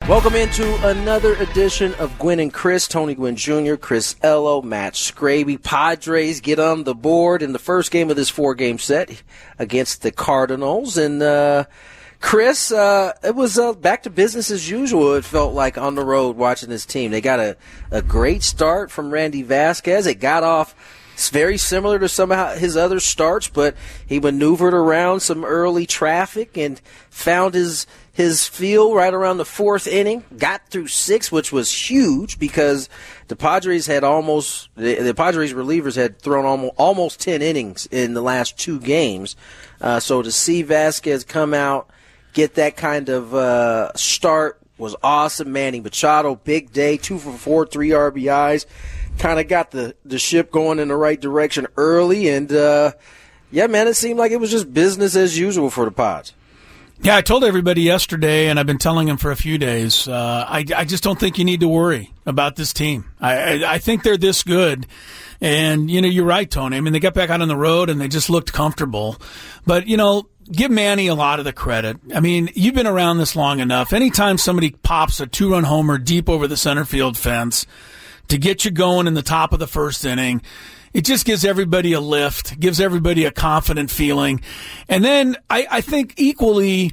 Welcome into another edition of Gwynn and Chris. Tony Gwynn Jr., Chris Ello, Matt Scraby. Padres get on the board in the first game of this 4-game set against the Cardinals. And Chris, it was back to business as usual, it felt like, on the road watching this team. They got a great start from Randy Vasquez. It got off very similar to some of his other starts, but he maneuvered around some early traffic and found his feel right around the 4th inning, got through 6, which was huge because the Padres had the Padres relievers had thrown almost 10 innings in the last 2 games. So to see Vasquez come out, get that kind of start was awesome. Manny Machado, big day, 2 for 4, 3 RBIs, kind of got the ship going in the right direction early. And, yeah, man, it seemed like it was just business as usual for the Pods. Yeah, I told everybody yesterday, and I've been telling them for a few days, I just don't think you need to worry about this team. I think they're this good. And, you're right, Tony. I mean, they got back out on the road, and they just looked comfortable. But, give Manny a lot of the credit. I mean, you've been around this long enough. Anytime somebody pops a 2-run homer deep over the center field fence to get you going in the top of the 1st inning, it just gives everybody a lift, gives everybody a confident feeling. And then I think equally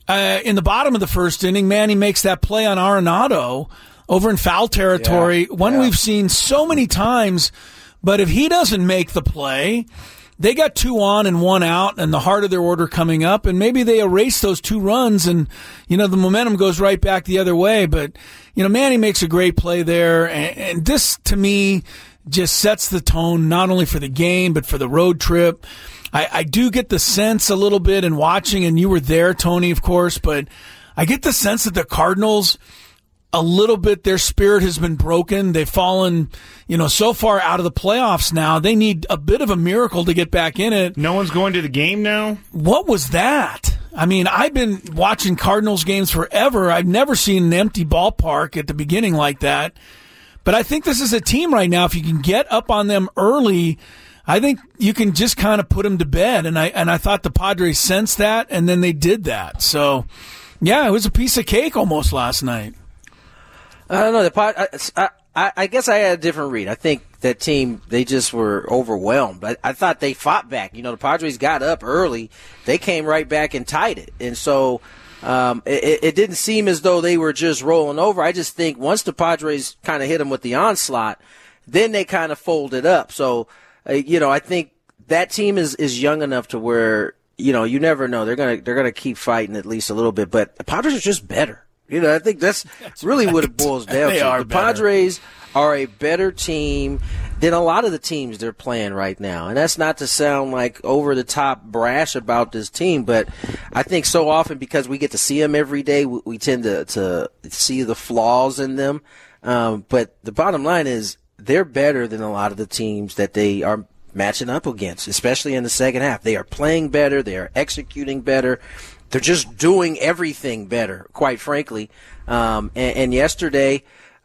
in the bottom of the 1st inning, Manny makes that play on Arenado over in foul territory, one we've seen so many times. But if he doesn't make the play, they got 2 on and 1 out and the heart of their order coming up, and maybe they erase those 2 runs and, the momentum goes right back the other way. But, Manny makes a great play there, and this, to me, just sets the tone not only for the game but for the road trip. I do get the sense a little bit in watching, and you were there, Tony, of course, but I get the sense that the Cardinals, a little bit, their spirit has been broken. They've fallen, so far out of the playoffs now. They need a bit of a miracle to get back in it. No one's going to the game now? What was that? I mean, I've been watching Cardinals games forever. I've never seen an empty ballpark at the beginning like that. But I think this is a team right now, if you can get up on them early, I think you can just kind of put them to bed. And I thought the Padres sensed that, and then they did that. So, yeah, it was a piece of cake almost last night. I don't know. I guess I had a different read. I think that team, they just were overwhelmed. I thought they fought back. The Padres got up early. They came right back and tied it. And so it didn't seem as though they were just rolling over. I just think once the Padres kind of hit them with the onslaught, then they kind of folded up. So, I think that team is young enough to where, you never know. They're gonna keep fighting at least a little bit. But the Padres are just better. I think that's really right. What it boils down to. The Padres are a better team than a lot of the teams they're playing right now. And that's not to sound like over-the-top brash about this team, but I think so often because we get to see them every day, we tend to see the flaws in them. But the bottom line is they're better than a lot of the teams that they are matching up against, especially in the second half. They are playing better. They are executing better. They're just doing everything better, quite frankly. And yesterday,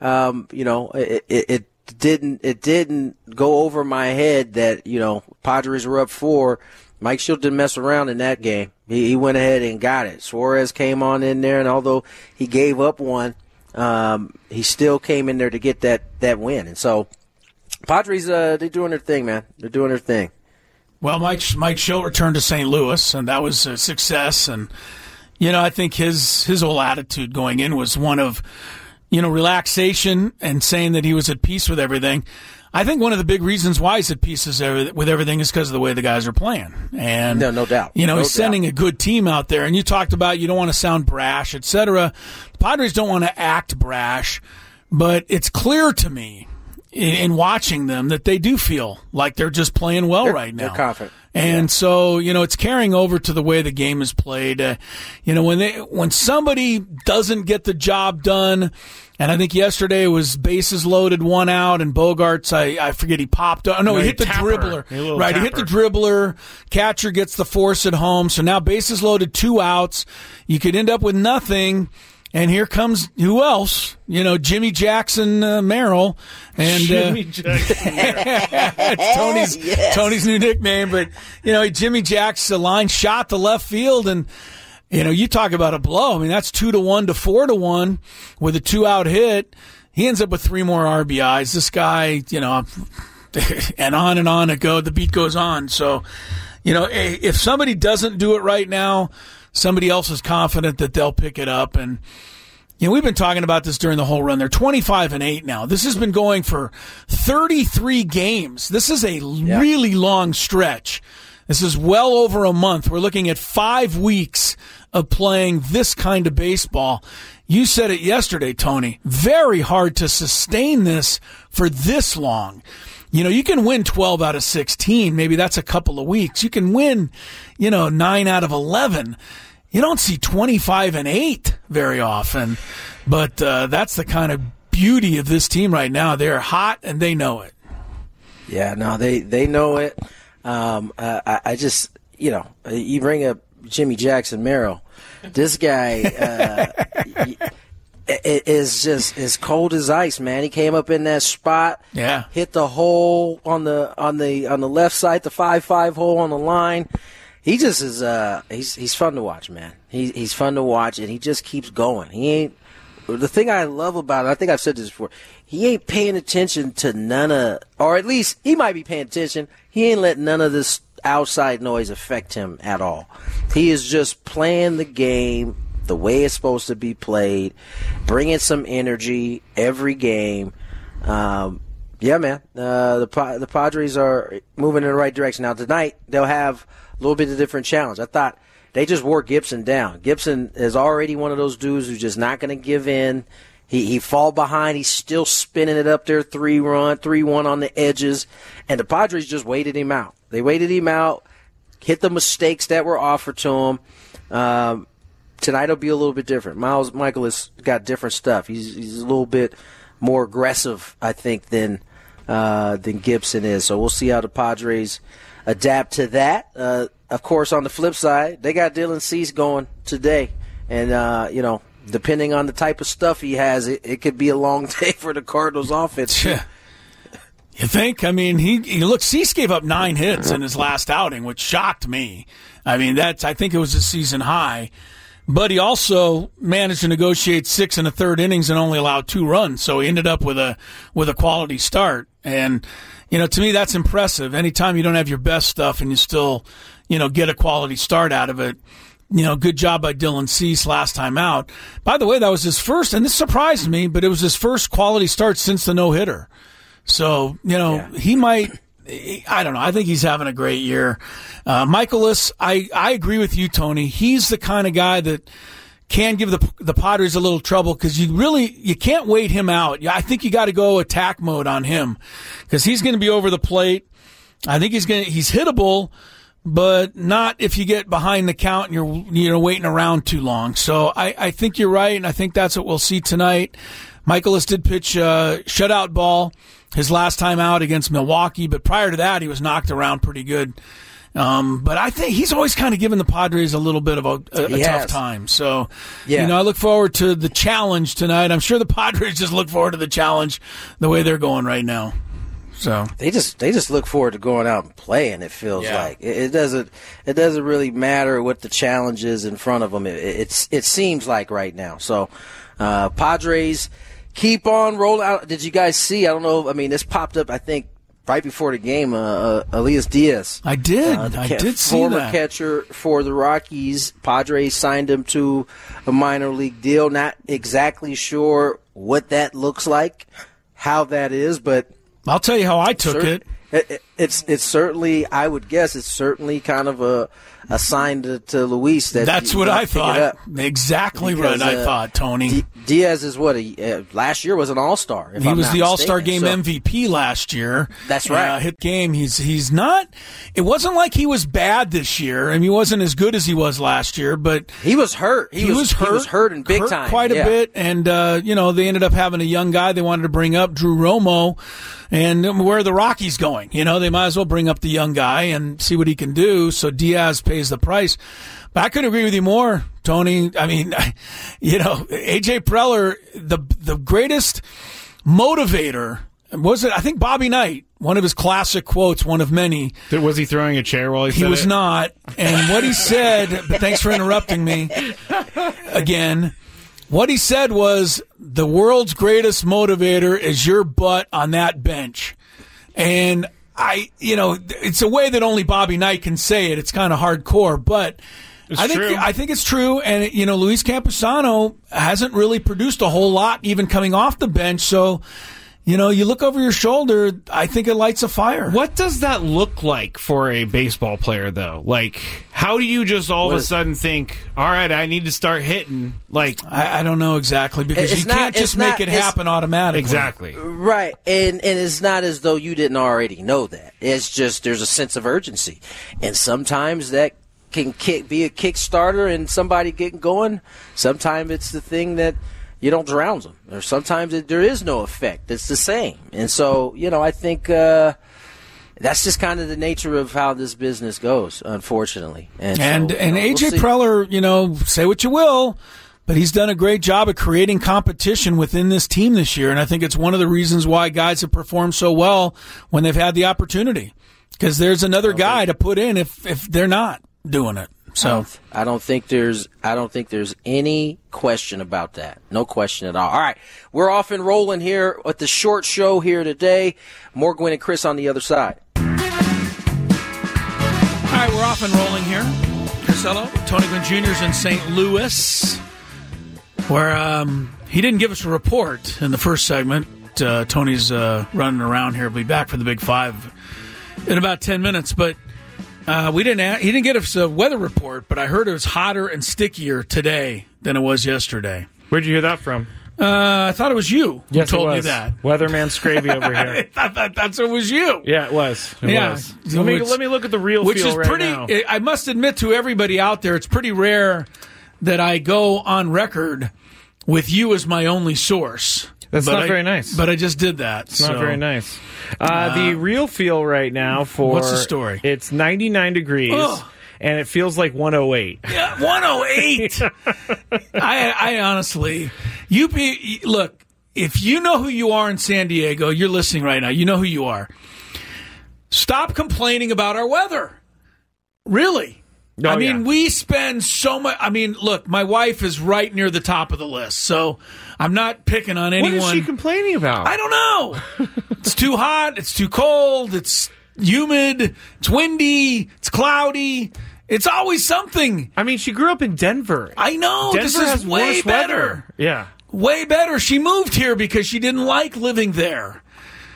it didn't go over my head that, Padres were up 4. Mike Shildt didn't mess around in that game. He went ahead and got it. Suarez came on in there, and although he gave up one, he still came in there to get that win. And so Padres, they're doing their thing, man. They're doing their thing. Well, Mike Shildt returned to St. Louis, and that was a success. And, I think his whole attitude going in was one of, relaxation and saying that he was at peace with everything. I think one of the big reasons why he's at peace with everything is because of the way the guys are playing. And, no doubt. He's sending a good team out there. And you talked about you don't want to sound brash, et cetera. The Padres don't want to act brash, but it's clear to me in watching them that they do feel like they're just playing well right now. They're confident. And so, it's carrying over to the way the game is played. When somebody doesn't get the job done, and I think yesterday it was bases loaded, 1 out, and Bogaerts, I forget, he popped up. No, he hit the dribbler. Right, he hit the dribbler. Catcher gets the force at home. So now bases loaded, 2 outs. You could end up with nothing. And here comes, who else? Jimmy Jackson Merrill. And, Jimmy Jackson Merrill. It's Tony's new nickname. But, Jimmy Jackson line shot to left field. And You talk about a blow. I mean, that's 2-1 to 4-1 with a 2-out hit. He ends up with 3 more RBIs. This guy, and on it goes. The beat goes on. So, if somebody doesn't do it right now, somebody else is confident that they'll pick it up. And, we've been talking about this during the whole run. They're 25-8 now. This has been going for 33 games. This is a really long stretch. This is well over a month. We're looking at 5 weeks of playing this kind of baseball. You said it yesterday, Tony. Very hard to sustain this for this long. You can win 12 out of 16. Maybe that's a couple of weeks. You can win, 9 out of 11. You don't see 25-8 very often. But that's the kind of beauty of this team right now. They're hot, and they know it. Yeah, no, they know it. I just, you bring up Jimmy Jackson Merrill. This guy is just as cold as ice, man. He came up in that spot, hit the hole on the left side, the 5-5 hole on the line. He just is he's fun to watch, man. He's fun to watch, and he just keeps going. He ain't. The thing I love about it, I think I've said this before, he ain't paying attention to none of, or at least he might be paying attention. He ain't letting none of this outside noise affect him at all. He is just playing the game the way it's supposed to be played, bringing some energy every game. Yeah, man, the Padres are moving in the right direction. Now, tonight, they'll have a little bit of a different challenge. I thought they just wore Gibson down. Gibson is already one of those dudes who's just not going to give in. He fall behind. He's still spinning it up there, 3-1 on the edges. And the Padres just waited him out. They waited him out, hit the mistakes that were offered to him. Tonight will be a little bit different. Michael has got different stuff. He's a little bit more aggressive, I think, than Gibson is. So we'll see how the Padres adapt to that. Of course, on the flip side, they got Dylan Cease going today. And, depending on the type of stuff he has, it could be a long day for the Cardinals offense. You think? I mean, Cease gave up 9 hits in his last outing, which shocked me. I mean, I think it was a season high. But he also managed to negotiate 6 1/3 innings and only allowed 2 runs. So he ended up with a quality start. And, to me, that's impressive. Anytime you don't have your best stuff and you still, get a quality start out of it. Good job by Dylan Cease last time out. By the way, that was his first, and this surprised me, but it was his first quality start since the no-hitter. So, he might, I don't know, I think he's having a great year. Michaelis, I agree with you, Tony. He's the kind of guy that can give the Padres a little trouble because you can't wait him out. I think you got to go attack mode on him because he's going to be over the plate. I think he's hittable, but not if you get behind the count and you're waiting around too long. So I think you're right, and I think that's what we'll see tonight. Michaelis did pitch a shutout ball his last time out against Milwaukee, but prior to that, he was knocked around pretty good. But I think he's always kind of given the Padres a little bit of a tough time. So, I look forward to the challenge tonight. I'm sure the Padres just look forward to the challenge the way they're going right now. So they just look forward to going out and playing. It feels like it doesn't really matter what the challenge is in front of them. It seems like right now. So Padres keep on rolling out. Did you guys see? I don't know. I mean, this popped up. I think right before the game. Elias Diaz. I did. I did see that. Former catcher for the Rockies. Padres signed him to a minor league deal. Not exactly sure what that looks like, how that is, but. I'll tell you how I took it. It's certainly, I would guess, it's certainly kind of a sign to Luis that that's what I thought. Exactly because, right. I thought, Tony. Diaz is last year was an All-Star. He was the All-Star game MVP last year. That's right. Hit game. He's not. It wasn't like he was bad this year. I mean, he wasn't as good as he was last year, but he was hurt. He was hurt in big time, quite a bit. And they ended up having a young guy they wanted to bring up, Drew Romo. And where are the Rockies going? They might as well bring up the young guy and see what he can do. So Diaz pays the price. But I couldn't agree with you more, Tony. I mean, A.J. Preller, the greatest motivator, was it? I think Bobby Knight one of his classic quotes, one of many. Was he throwing a chair while he said it? He was not. And what he said, but thanks for interrupting me again. What he said was, the world's greatest motivator is your butt on that bench. And it's a way that only Bobby Knight can say it. It's kind of hardcore, but I think it's true. And, Luis Campusano hasn't really produced a whole lot even coming off the bench. So, you look over your shoulder, I think it lights a fire. What does that look like for a baseball player, though? Like, how do you just all of a sudden think, all right, I need to start hitting? Like, I don't know exactly, because you can't just make it happen automatically. Exactly. Right. And it's not as though you didn't already know that. It's just there's a sense of urgency. And sometimes that can be a Kickstarter and somebody getting going. Sometimes it's the thing that don't drown them, or sometimes there is no effect. It's the same. And so, I think that's just kind of the nature of how this business goes, unfortunately. And AJ Preller, say what you will, but he's done a great job of creating competition within this team this year. And I think it's one of the reasons why guys have performed so well when they've had the opportunity, because there's another guy to put in if they're not doing it. So I don't think there's any question about that. No question at all. All right, we're off and rolling here at the short show here today. More Gwynn and Chris on the other side. All right, we're off and rolling here. Chris Ello, Tony Gwynn Jr.'s in St. Louis, where he didn't give us a report in the first segment. Tony's running around here. He'll be back for the Big Five in about 10 minutes, but he didn't get us a weather report, but I heard it was hotter and stickier today than it was yesterday. Where'd you hear that from? I thought it was you who told me that. Weatherman Scravy over here. I thought it was you. Yeah, it was. It was. Let me look at the real which feel is right pretty, now. I must admit to everybody out there, it's pretty rare that I go on record with you as my only source. That's not very nice. But I just did that. It's not very nice. The real feel right now for... What's the story? It's 99 degrees, and it feels like 108. Yeah, 108! I honestly... Look, if you know who you are in San Diego, you're listening right now, you know who you are. Stop complaining about our weather. Really. We spend so much... look, my wife is right near the top of the list, so I'm not picking on anyone. What is she complaining about? I don't know. It's too hot. It's too cold. It's humid. It's windy. It's cloudy. It's always something. She grew up in Denver. I know. Denver this is has way worse better. Weather. Yeah. Way better. She moved here because she didn't like living there.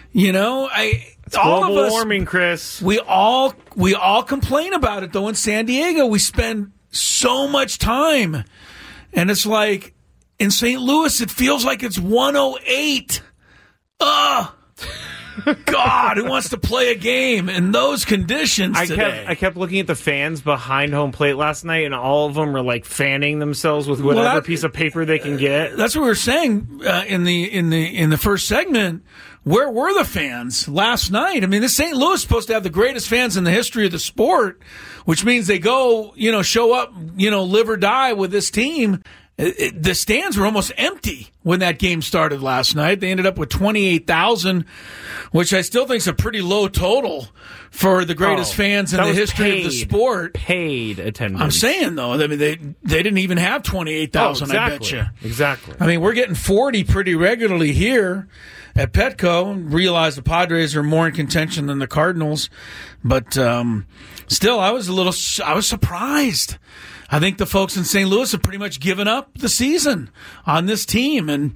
It's global warming, Chris. We all complain about it, though. In San Diego, we spend so much time, and it's like in St. Louis, it feels like it's 108. Ugh. God, who wants to play a game in those conditions today? I kept looking at the fans behind home plate last night, and all of them were like fanning themselves with whatever piece of paper they can get. That's what we were saying in the first segment. Where were the fans last night? The St. Louis is supposed to have the greatest fans in the history of the sport, which means they go, show up, live or die with this team. The stands were almost empty when that game started last night. They ended up with 28,000, which I still think is a pretty low total for the greatest fans in the history of the sport. Paid attendance. I'm saying, though, they didn't even have 28,000, I bet you. Exactly. We're getting 40 pretty regularly here at Petco. Realize the Padres are more in contention than the Cardinals, but still, I was surprised. I think the folks in St. Louis have pretty much given up the season on this team. And,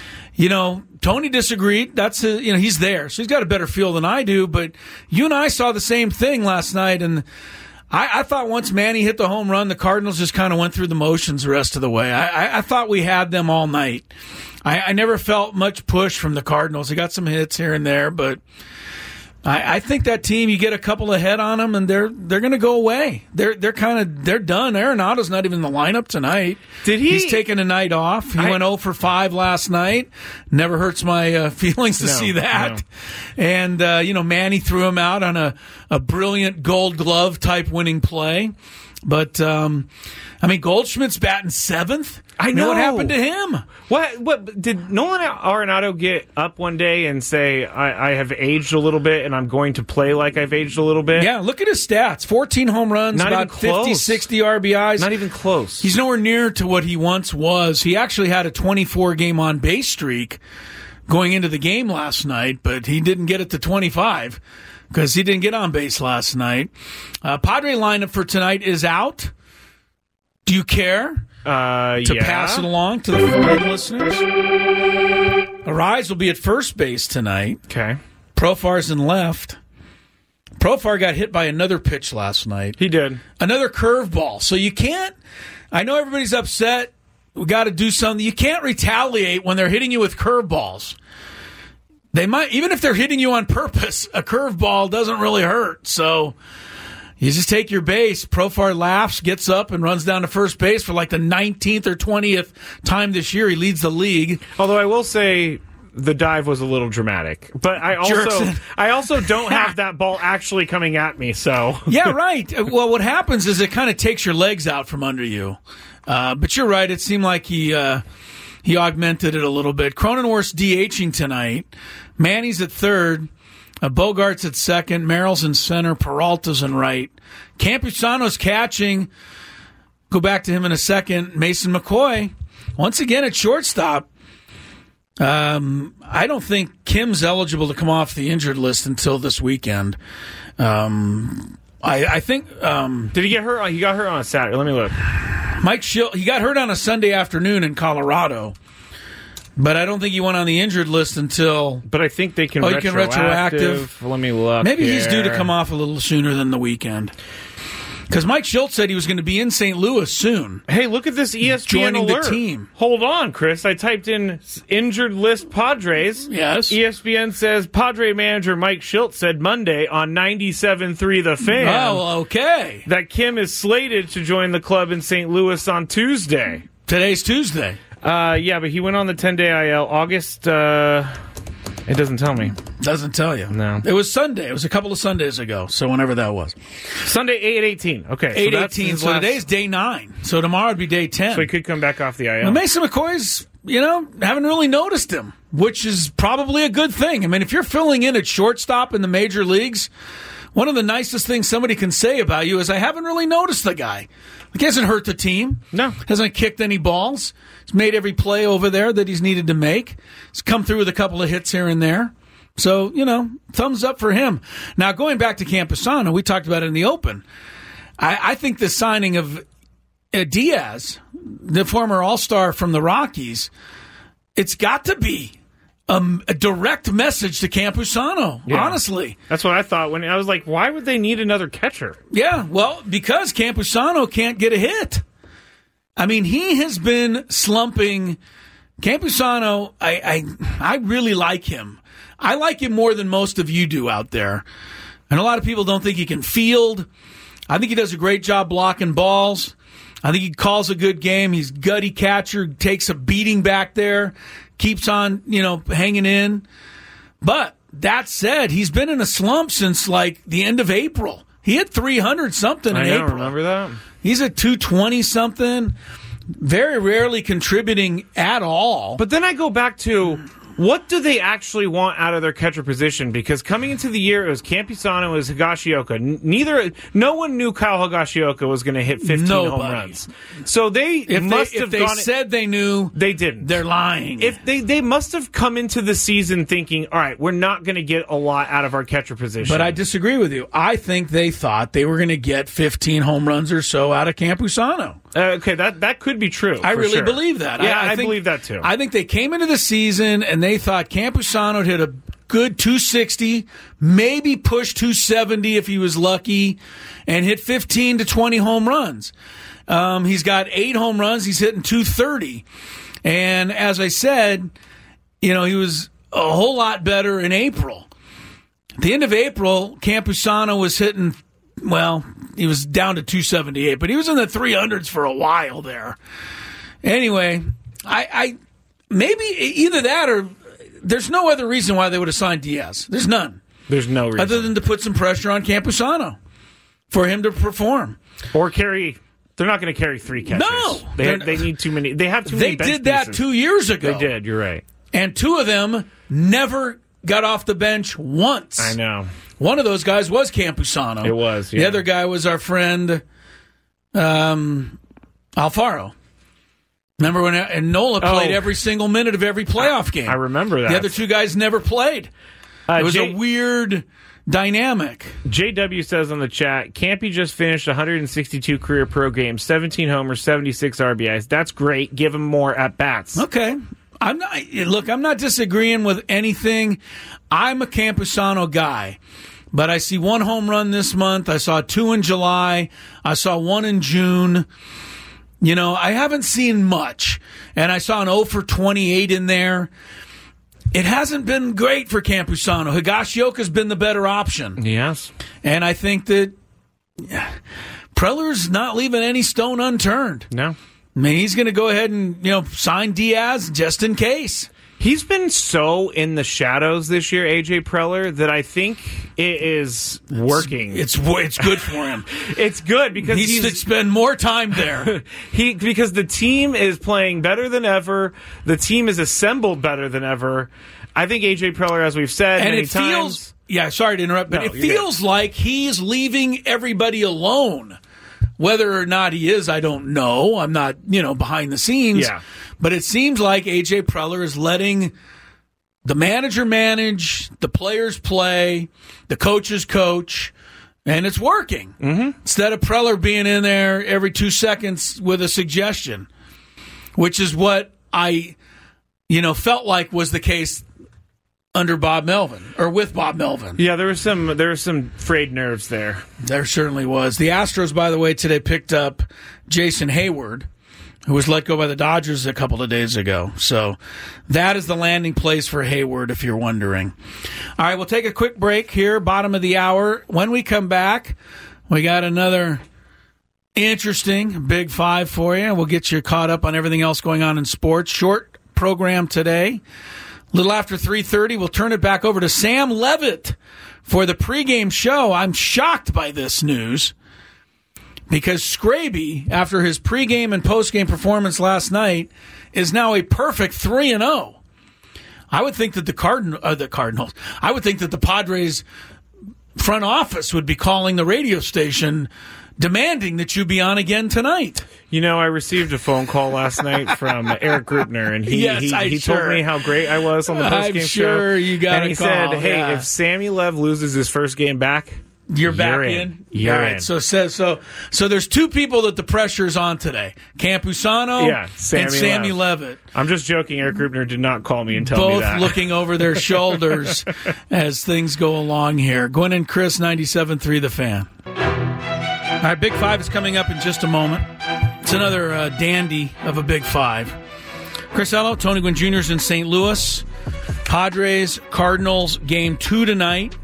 Tony disagreed. That's he's there. So he's got a better feel than I do. But you and I saw the same thing last night. And I thought once Manny hit the home run, the Cardinals just kind of went through the motions the rest of the way. I thought we had them all night. I never felt much push from the Cardinals. They got some hits here and there, but I think that team, you get a couple ahead on them, and they're going to go away. They're done. Arenado's not even in the lineup tonight. He's taking a night off. He went 0 for 5 last night. Never hurts my feelings to see that. No. And Manny threw him out on a brilliant Gold Glove type winning play. But, Goldschmidt's batting 7th. I know. What happened to him? What did Nolan Arenado get up one day and say, I have aged a little bit and I'm going to play like I've aged a little bit? Yeah, look at his stats. 14 home runs, Not about 50, 60 RBIs. Not even close. He's nowhere near to what he once was. He actually had a 24-game on-base streak going into the game last night, but he didn't get it to 25 because he didn't get on base last night. Padre lineup for tonight is out. Do you care to pass it along to the foreign listeners? Arise will be at first base tonight. Okay. Profar's in left. Profar got hit by another pitch last night. He did. Another curveball. So you can't, I know everybody's upset. We got to do something. You can't retaliate when they're hitting you with curveballs. They might, even if they're hitting you on purpose, a curveball doesn't really hurt. So you just take your base. Profar laughs, gets up, and runs down to first base for like the 19th or 20th time this year. He leads the league. Although I will say the dive was a little dramatic. But I also don't have that ball actually coming at me. So yeah, right. Well, what happens is it kind of takes your legs out from under you. But you're right. It seemed like he augmented it a little bit. Cronenworth's DHing tonight. Manny's at third. Bogart's at second. Merrill's in center. Peralta's in right. Campusano's catching. Go back to him in a second. Mason McCoy, once again at shortstop. I don't think Kim's eligible to come off the injured list until this weekend. I think. Did he get hurt? He got hurt on a Saturday. Let me look. Mike Schill, he got hurt on a Sunday afternoon in Colorado. But I don't think he went on the injured list until... But I think they can retroactive. Let me look. Maybe he's due to come off a little sooner than the weekend. Because Mike Schultz said he was going to be in St. Louis soon. Hey, look at this ESPN joining alert. The team. Hold on, Chris. I typed in injured list Padres. Yes. ESPN says Padre manager Mike Schultz said Monday on 97.3 The Fan. Oh, okay. That Kim is slated to join the club in St. Louis on Tuesday. Today's Tuesday. Yeah, but he went on the 10-day IL. August, it doesn't tell me. Doesn't tell you. No. It was Sunday. It was a couple of Sundays ago, so whenever that was. Sunday, 8/18. Okay. 8/18, so today's day 9. So tomorrow would be day 10. So he could come back off the IL. Well, Mason McCoy's, haven't really noticed him, which is probably a good thing. I mean, if you're filling in at shortstop in the major leagues, one of the nicest things somebody can say about you is, I haven't really noticed the guy. He hasn't hurt the team. No. Hasn't kicked any balls. He's made every play over there that he's needed to make. He's come through with a couple of hits here and there. So, thumbs up for him. Now, going back to Campusano, we talked about it in the open. I think the signing of Diaz, the former All-Star from the Rockies, it's got to be a direct message to Campusano, honestly. That's what I thought when I was like, why would they need another catcher? Yeah, well, because Campusano can't get a hit. I mean, he has been slumping. Campusano, I really like him. I like him more than most of you do out there. And a lot of people don't think he can field. I think he does a great job blocking balls. I think he calls a good game. He's gutty catcher, takes a beating back there, keeps on, hanging in. But that said, he's been in a slump since like the end of April. He hit 300-something in April. I don't remember that. He's at 220-something, very rarely contributing at all. But then I go back to, what do they actually want out of their catcher position? Because coming into the year, it was Campusano, it was Higashioka. No one knew Kyle Higashioka was going to hit 15 home runs. So if they said they knew, they didn't. They're lying. If they must have come into the season thinking, all right, we're not going to get a lot out of our catcher position. But I disagree with you. I think they thought they were going to get 15 home runs or so out of Campusano. Okay, that could be true. I really believe that. Yeah, I believe that too. I think they came into the season and they thought Campusano would hit a good 260, maybe push 270 if he was lucky, and hit 15 to 20 home runs. He's got 8 home runs. He's hitting 230. And as I said, he was a whole lot better in April. At the end of April, Campusano was hitting, he was down to 278, but he was in the 300s for a while there. Anyway, I maybe either that or there's no other reason why they would have signed Diaz. There's none. There's no reason. Other than to put some pressure on Campusano. for him to perform. Or carry. They're not going to carry 3 catchers. No. They need too many. They have too many bench They did that pieces. 2 years ago. They did, you're right. And 2 of them never got off the bench once. I know. One of those guys was Campusano. It was, yeah. The other guy was our friend Alfaro. Remember when Nola played every single minute of every playoff game? I remember that. The other 2 guys never played. It was a weird dynamic. JW says on the chat, Campy just finished 162 career pro games, 17 homers, 76 RBIs. That's great. Give him more at-bats. Okay. I'm not disagreeing with anything. I'm a Campusano guy. But I see 1 home run this month. I saw 2 in July. I saw 1 in June. I haven't seen much. And I saw an 0 for 28 in there. It hasn't been great for Campusano. Higashioka's been the better option. Yes. And I think that Preller's not leaving any stone unturned. No. I mean, he's going to go ahead and, sign Diaz just in case. He's been so in the shadows this year, AJ Preller, that I think it is working. It's good for him. It's good because he needs to spend more time there. Because the team is playing better than ever. The team is assembled better than ever. I think AJ Preller, as we've said and many times. Sorry to interrupt, but it feels like he's leaving everybody alone. Whether or not he is, I don't know. I'm not, behind the scenes. Yeah. But it seems like A.J. Preller is letting the manager manage, the players play, the coaches coach, and it's working. Mm-hmm. Instead of Preller being in there every 2 seconds with a suggestion, which is what I, felt like was the case under Bob Melvin, or with Bob Melvin. Yeah, there were some frayed nerves there. There certainly was. The Astros, by the way, today picked up Jason Hayward, who was let go by the Dodgers a couple of days ago. So that is the landing place for Hayward, if you're wondering. All right, we'll take a quick break here, bottom of the hour. When we come back, we got another interesting Big Five for you. We'll get you caught up on everything else going on in sports. Short program today. A little after 3:30, we'll turn it back over to Sam Levitt for the pregame show. I'm shocked by this news because Scraby, after his pregame and postgame performance last night, is now a perfect 3-0. I would think that the Cardinals. I would think that the Padres front office would be calling the radio station demanding that you be on again tonight. I received a phone call last night from Eric Grubner, and he told me how great I was on the postgame show. I'm sure you got and he said, "Hey, if Sammy Lev loses his first game back, you're back in. You're all right, in." So there's 2 people that the pressure's on today: Campusano and Sammy Levitt. I'm just joking. Eric Grubner did not call me and tell me that. Both looking over their shoulders as things go along here. Gwen and Chris, 97.3 The Fan. All right, Big Five is coming up in just a moment. It's another dandy of a Big Five. Chris Ello, Tony Gwynn Jr. is in St. Louis. Padres, Cardinals, game 2 tonight.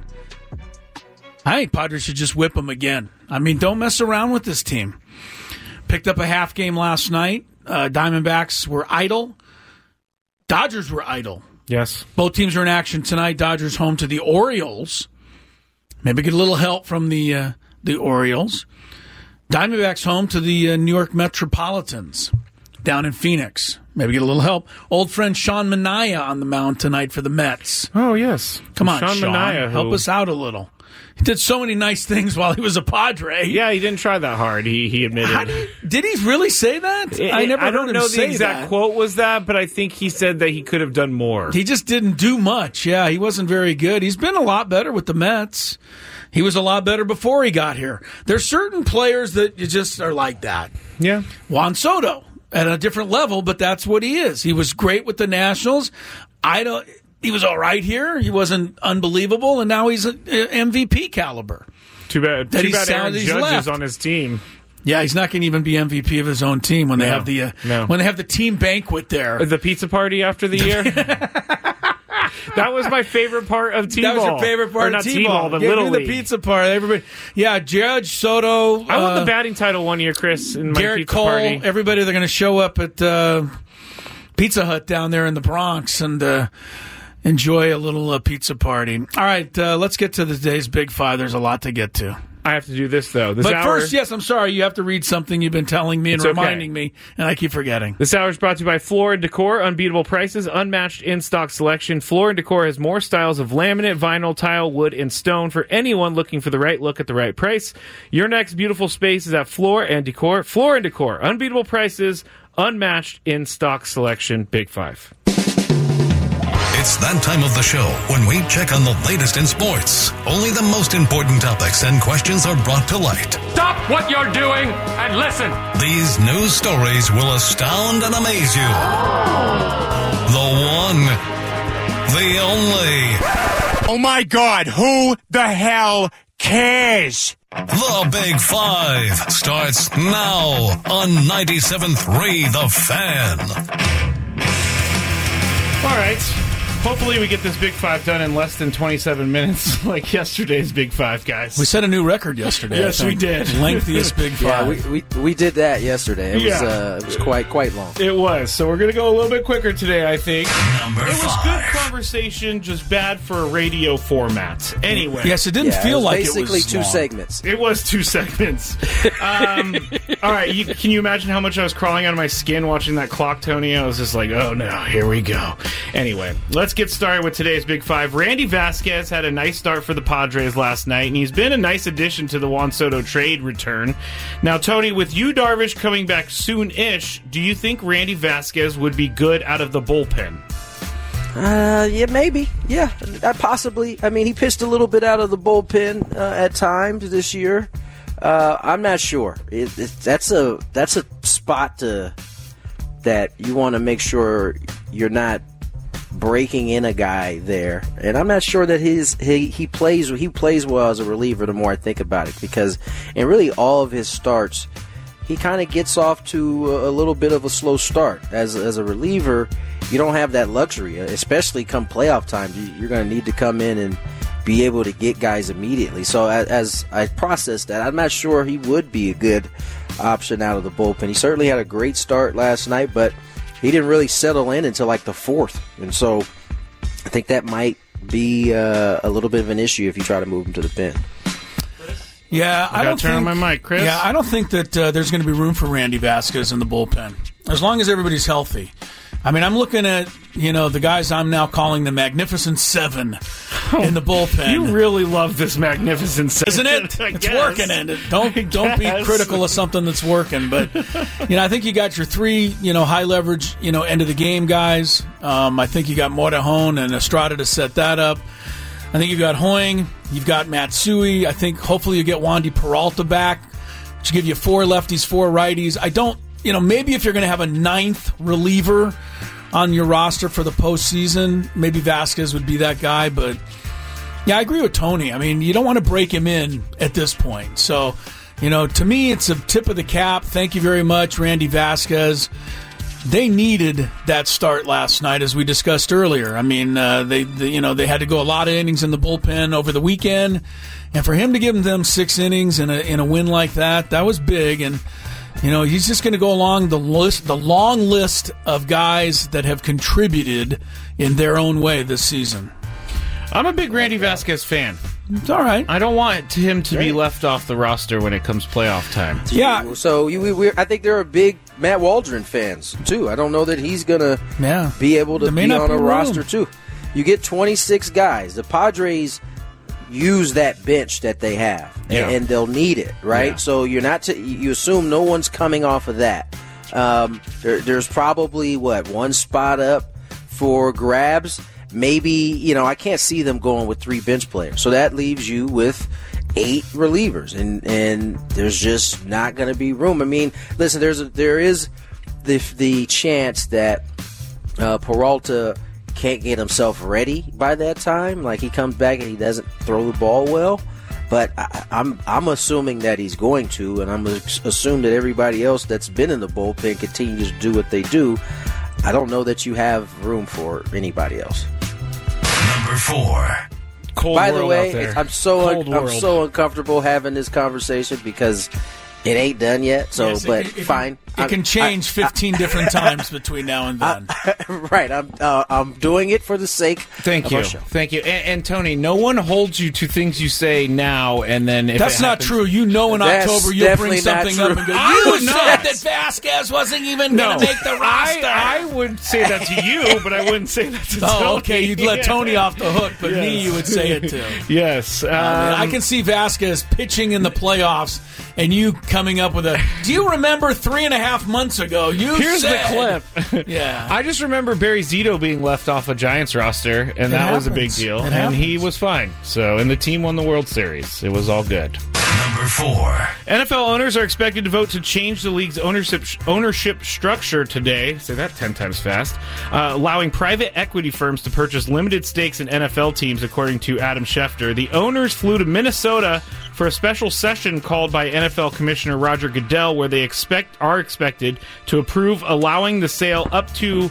I think Padres should just whip them again. I mean, don't mess around with this team. Picked up a half game last night. Diamondbacks were idle. Dodgers were idle. Yes. Both teams are in action tonight. Dodgers home to the Orioles. Maybe get a little help from the Orioles. Diamondbacks home to the New York Metropolitans down in Phoenix. Maybe get a little help. Old friend Sean Manaea on the mound tonight for the Mets. Oh, yes. Come on, Sean. Manaea, help us out a little. He did so many nice things while he was a Padre. Yeah, he didn't try that hard, he admitted. Did he really say that? I never heard him say that. I don't know the exact quote was that, but I think he said that he could have done more. He just didn't do much. Yeah, he wasn't very good. He's been a lot better with the Mets. He was a lot better before he got here. There's certain players that you just are like that. Yeah. Juan Soto at a different level, but that's what he is. He was great with the Nationals. He was all right here. He wasn't unbelievable, and now he's an MVP caliber. Too bad Aaron Judge is on his team. Yeah, he's not going to even be MVP of his own team when they have the team banquet there. The pizza party after the year. That was my favorite part of T-ball. That was your favorite part of T-ball, but Little League. The pizza part. Everybody, yeah, Judge, Soto. I won the batting title one year, Chris, in my Garrett pizza Cole, party. Everybody, they're going to show up at Pizza Hut down there in the Bronx and enjoy a little pizza party. All right, let's get to today's Big Five. There's a lot to get to. I have to do this, though. First, yes, I'm sorry. You have to read something you've been telling me and reminding me, and I keep forgetting. This hour is brought to you by Floor & Decor. Unbeatable prices, unmatched in-stock selection. Floor & Decor has more styles of laminate, vinyl, tile, wood, and stone for anyone looking for the right look at the right price. Your next beautiful space is at Floor & Decor. Floor & Decor. Unbeatable prices, unmatched in-stock selection. Big Five. It's that time of the show when we check on the latest in sports. Only the most important topics and questions are brought to light. Stop what you're doing and listen. These news stories will astound and amaze you. The one, the only. Oh my God, who the hell cares? The Big Five starts now on 97.3 The Fan. All right. Hopefully we get this Big Five done in less than 27 minutes, like yesterday's Big Five, guys. We set a new record yesterday. Yes, we did. Lengthiest Big Five. Yeah, we did that yesterday. It was quite long. It was. So we're going to go a little bit quicker today, I think. Number It was five. good conversation, just bad for a radio format. Anyway. Yes, it didn't feel like it was basically two long. segments. It was 2 segments. All right, can you imagine how much I was crawling out of my skin watching that clock, Tony? I was just like, oh no, here we go. Anyway, let's get started with today's Big Five. Randy Vasquez had a nice start for the Padres last night, and he's been a nice addition to the Juan Soto trade return. Now, Tony, with you, Darvish, coming back soon-ish, do you think Randy Vasquez would be good out of the bullpen? Yeah, maybe. Yeah, possibly. I mean, he pitched a little bit out of the bullpen at times this year. I'm not sure. That's a spot that you want to make sure you're not breaking in a guy there, and I'm not sure that he plays well as a reliever. The more I think about it, because in really all of his starts, he kind of gets off to a little bit of a slow start. As a reliever, you don't have that luxury, especially come playoff time. You're going to need to come in and be able to get guys immediately. So as I process that, I'm not sure he would be a good option out of the bullpen. He certainly had a great start last night, but he didn't really settle in until like the fourth. And so I think that might be a little bit of an issue if you try to move him to the pen. Yeah, I don't turn on my mic, Chris. Yeah, I don't think that there's going to be room for Randy Vasquez in the bullpen as long as everybody's healthy. I mean, I'm looking at, the guys I'm now calling the Magnificent Seven in the bullpen. You really love this Magnificent Seven. Isn't it? It's working, and don't be critical of something that's working. But, I think you got your three, high leverage, end of the game guys. I think you got Morejon and Estrada to set that up. I think you got Hoying. You've got Matsui. I think hopefully you get Wandy Peralta back, which give you 4 lefties, 4 righties. I don't, maybe if you're going to have a 9th reliever on your roster for the postseason, maybe Vasquez would be that guy. But, yeah, I agree with Tony. I mean, you don't want to break him in at this point. So, to me, it's a tip of the cap. Thank you very much, Randy Vasquez. They needed that start last night, as we discussed earlier. I mean, they had to go a lot of innings in the bullpen over the weekend, and for him to give them 6 innings in a win like that was big. And he's just going to go along the long list of guys that have contributed in their own way this season. I'm a big Randy Vasquez fan. It's all right. I don't want him to be left off the roster when it comes playoff time. Yeah. So I think there are big Matt Waldron fans too. I don't know that he's gonna be able to be on a roster too. You get 26 guys. The Padres use that bench that they have, and they'll need it, right? Yeah. So you're not you assume no one's coming off of that. There's probably one spot up for grabs. Maybe, I can't see them going with 3 bench players. So that leaves you with 8 relievers, and there's just not going to be room. I mean, listen, there is the chance that Peralta can't get himself ready by that time. Like, he comes back and he doesn't throw the ball well. But I'm assuming that he's going to, and I'm assuming that everybody else that's been in the bullpen continues to do what they do. I don't know that you have room for anybody else. Number 4. By the way, I'm so uncomfortable having this conversation because It ain't done yet, so Yes, but it fine. It can change 15 different times between now and then. Right, I'm doing it for the sake Thank of you. our show. Thank you. And Tony, no one holds you to things you say now and then if That's it not happens- true. You know in That's October you'll bring definitely not something up true. and go, I you would said not. that Vasquez wasn't even No, going to make the roster. I would say that to you, but I wouldn't say that to Tony. Oh, okay. You'd let Tony off the hook, but me, Yes. you would say it to. Yes. I can see Vasquez pitching in the playoffs and you coming up with a. Do you remember 3.5 months ago? Here's said, the clip. Yeah. I just remember Barry Zito being left off a Giants roster, and that was a big happens. deal. It And he happens. was fine. So, and the team won the World Series. It was all good. Number 4. NFL owners are expected to vote to change the league's ownership structure today. Say that 10 times fast. Allowing private equity firms to purchase limited stakes in NFL teams, according to Adam Schefter. The owners flew to Minnesota for a special session called by NFL Commissioner Roger Goodell, where they are expected to approve allowing the sale up to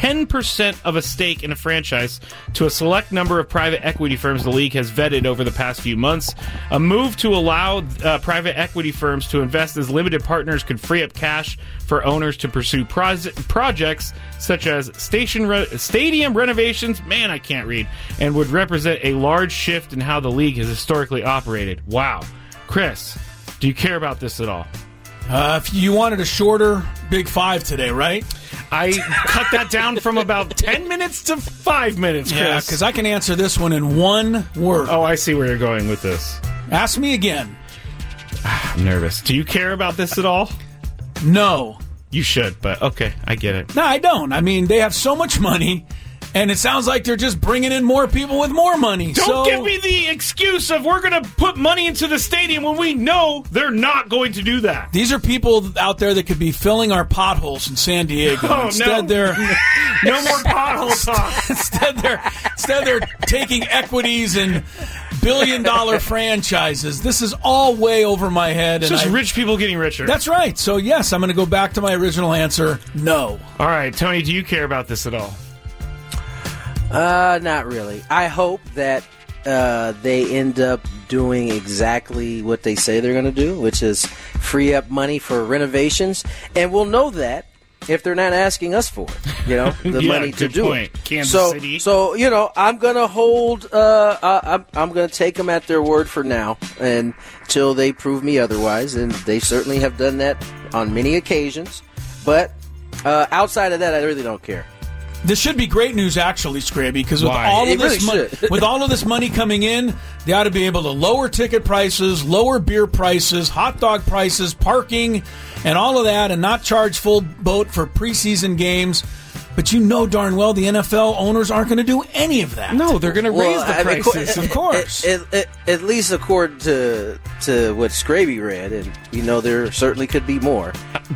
10% of a stake in a franchise to a select number of private equity firms the league has vetted over the past few months. A move to allow private equity firms to invest as limited partners could free up cash for owners to pursue projects such as stadium renovations, man, I can't read, and would represent a large shift in how the league has historically operated. Wow. Chris, do you care about this at all? If you wanted a shorter Big Five today, right? I cut that down from about 10 minutes to 5 minutes, Chris. Yeah, because I can answer this one in one word. Oh, I see where you're going with this. Ask me again. I'm nervous. Do you care about this at all? No. You should, but okay, I get it. No, I don't. I mean, they have so much money, and it sounds like they're just bringing in more people with more money. Don't give me the excuse of we're going to put money into the stadium when we know they're not going to do that. These are people out there that could be filling our potholes in San Diego. Oh, Instead, no. they're No more pothole talk. instead they're taking equities and billion-dollar franchises. This is all way over my head. It's and just rich people getting richer. That's right. So yes, I'm going to go back to my original answer. No. All right, Tony, do you care about this at all? Not really. I hope that they end up doing exactly what they say they're going to do, which is free up money for renovations, and we'll know that if they're not asking us for it, the Yeah, money to good do point. it. Kansas City. So I'm going to hold. I'm going to take them at their word for now, until they prove me otherwise, and they certainly have done that on many occasions. But outside of that, I really don't care. This should be great news, actually, Scraby, because with Why? all of It this really should. with all of this money coming in, they ought to be able to lower ticket prices, lower beer prices, hot dog prices, parking, and all of that, and not charge full boat for preseason games. But you know darn well the NFL owners aren't going to do any of that. No, they're going to raise the I mean, prices. of course. At least according to what Scraby read, and there certainly could be more.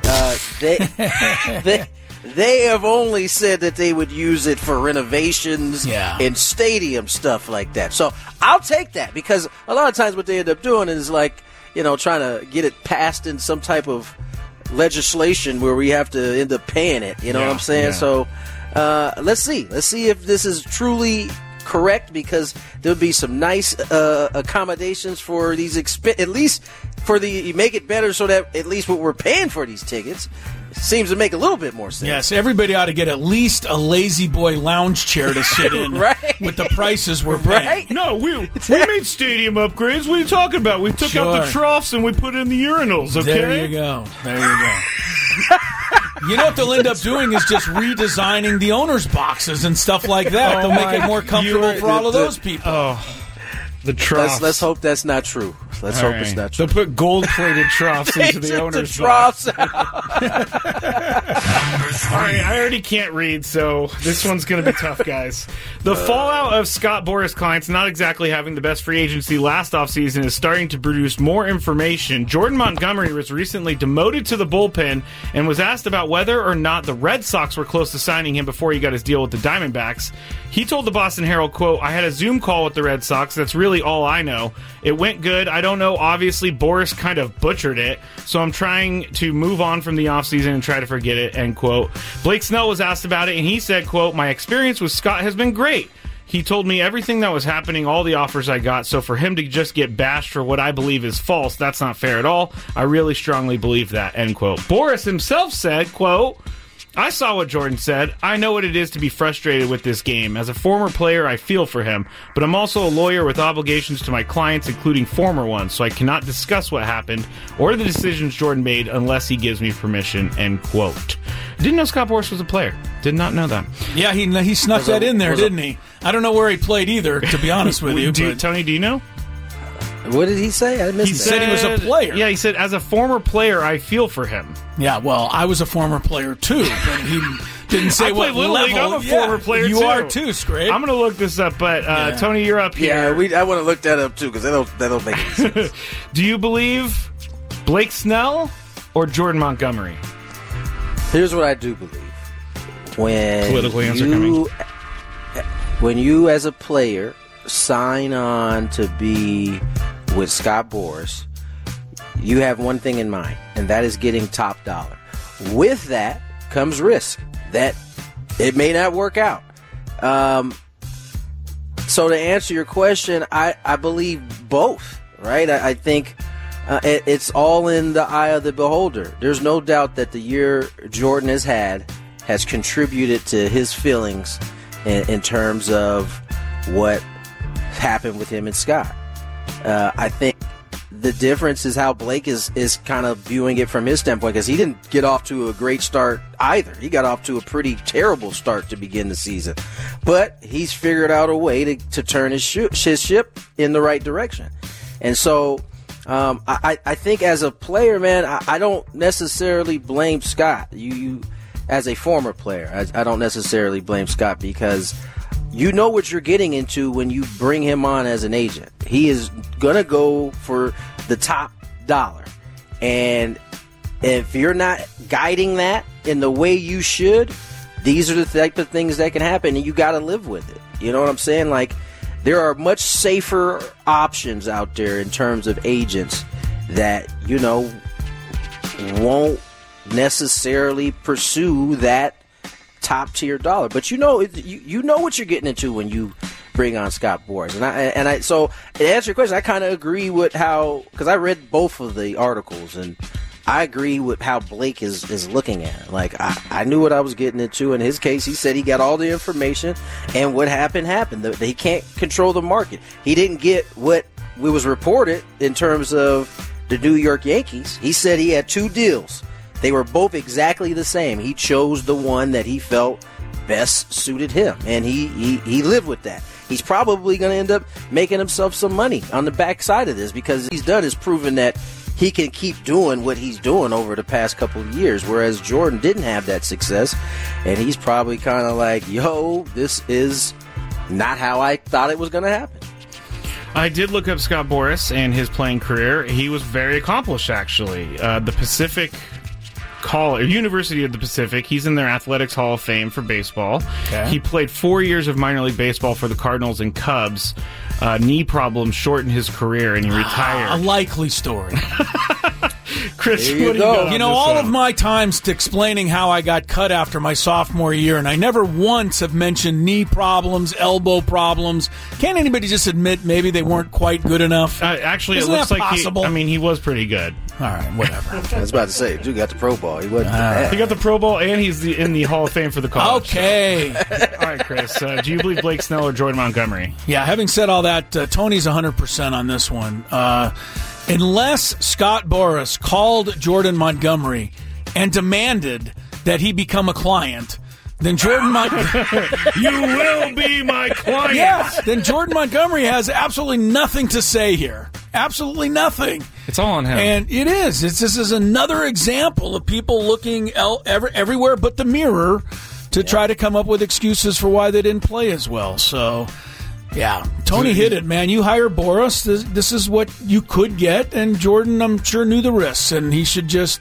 They have only said that they would use it for renovations and stadium stuff like that. So I'll take that, because a lot of times what they end up doing is like, trying to get it passed in some type of legislation where we have to end up paying it. You know what I'm saying? Yeah. So let's see. Let's see if this is truly correct, because there'll be some nice accommodations for these at least for you make it better so that at least what we're paying for these tickets seems to make a little bit more sense. Yes, everybody ought to get at least a Lazy Boy lounge chair to sit in Right. with the prices we're paying. Right? No, we made stadium upgrades. What are you talking about? We took out the Sure. troughs and we put in the urinals, okay? There you go. There you go. You know what they'll end up doing is just redesigning the owners' boxes and stuff like that. They'll make it more comfortable for all of those people. The troughs. Let's hope that's not true. Let's hope it's not true. They'll put gold-plated troughs into They the took owner's troughs box. out. Number 3. All right, I already can't read, so this one's going to be tough, guys. The fallout of Scott Boras clients not exactly having the best free agency last offseason is starting to produce more information. Jordan Montgomery was recently demoted to the bullpen and was asked about whether or not the Red Sox were close to signing him before he got his deal with the Diamondbacks. He told the Boston Herald, quote, "I had a Zoom call with the Red Sox. That's really all I know. It went good. I don't know. Obviously, Boras kind of butchered it, so I'm trying to move on from the offseason and try to forget it," end quote. Blake Snell was asked about it, and he said, quote, "My experience with Scott has been great. He told me everything that was happening, all the offers I got, so for him to just get bashed for what I believe is false, that's not fair at all. I really strongly believe that, end quote. Boris himself said, quote, I saw what Jordan said. I know what it is to be frustrated with this game. As a former player, I feel for him. But I'm also a lawyer with obligations to my clients, including former ones, so I cannot discuss what happened or the decisions Jordan made unless he gives me permission, end quote. Didn't know Scott Boras was a player. Did not know that. Yeah, he snuck that in there, didn't he? I don't know where he played either, to be honest with you. Tony, do you know? What did he say? I missed He said he was a player. Yeah, he said, as a former player, I feel for him. Yeah, well, I was a former player, too, but he didn't say what Little level. League. I'm a former player, you too. are, too, Scrape. I'm going to look this up, but Tony, you're up here. Yeah, I want to look that up, too, because that don't make any sense. Do you believe Blake Snell or Jordan Montgomery? Here's what I do believe. Political answer coming. When you, as a player, sign on to be with Scott Boras, you have one thing in mind, and that is getting top dollar. With that comes risk that it may not work out. So to answer your question, I believe both, right? I think it's all in the eye of the beholder. There's no doubt that the year Jordan has had has contributed to his feelings in terms of what happened with him and Scott. I think the difference is how Blake is kind of viewing it from his standpoint, because he didn't get off to a great start either. He got off to a pretty terrible start to begin the season. But he's figured out a way to turn his ship in the right direction. And so I think as a player, man, I don't necessarily blame Scott. You as a former player, I don't necessarily blame Scott, because you know what you're getting into when you bring him on as an agent. He is going to go for the top dollar. And if you're not guiding that in the way you should, these are the type of things that can happen, and you got to live with it. You know what I'm saying? Like, there are much safer options out there in terms of agents that, you know, won't necessarily pursue that top tier dollar. But you know what you're getting into when you bring on Scott Boras. And I so to answer your question, I kind of agree with how, because I read both of the articles, and I agree with how Blake is looking at it. Like, I knew what I was getting into. In his case, he said he got all the information, and what happened. He can't control the market. He didn't get what was reported in terms of the New York Yankees. He said he had two deals. They were both exactly the same. He chose the one that he felt best suited him, and he lived with that. He's probably going to end up making himself some money on the backside of this, because he's done is proven that he can keep doing what he's doing over the past couple of years, whereas Jordan didn't have that success, and he's probably kind of like, yo, this is not how I thought it was going to happen. I did look up Scott Boras and his playing career. He was very accomplished, actually. The Pacific University of the Pacific. He's in their Athletics Hall of Fame for baseball. Okay. He played 4 years of minor league baseball for the Cardinals and Cubs. Knee problems shortened his career, and he retired. A likely story. Chris, there you what do go. you You know, all of my times to explaining how I got cut after my sophomore year, and I never once have mentioned knee problems, elbow problems. Can't anybody just admit maybe they weren't quite good enough? Actually, Isn't it looks that like possible? he was pretty good. All right, whatever. I was about to say, dude got the Pro Bowl. He wasn't bad. He got the Pro Bowl, and he's in the Hall of Fame for the college. Okay. All right, Chris. Do you believe Blake Snell or Jordan Montgomery? Yeah, having said all that, Tony's 100% on this one. Unless Scott Boras called Jordan Montgomery and demanded that he become a client, then Jordan Montgomery... You will be my client! Yeah, then Jordan Montgomery has absolutely nothing to say here. Absolutely nothing. It's all on him. And it is. This is another example of people looking everywhere but the mirror to try to come up with excuses for why they didn't play as well. So... yeah, Tony hit it, man. You hire Boras, this is what you could get, and Jordan, I'm sure, knew the risks, and he should just,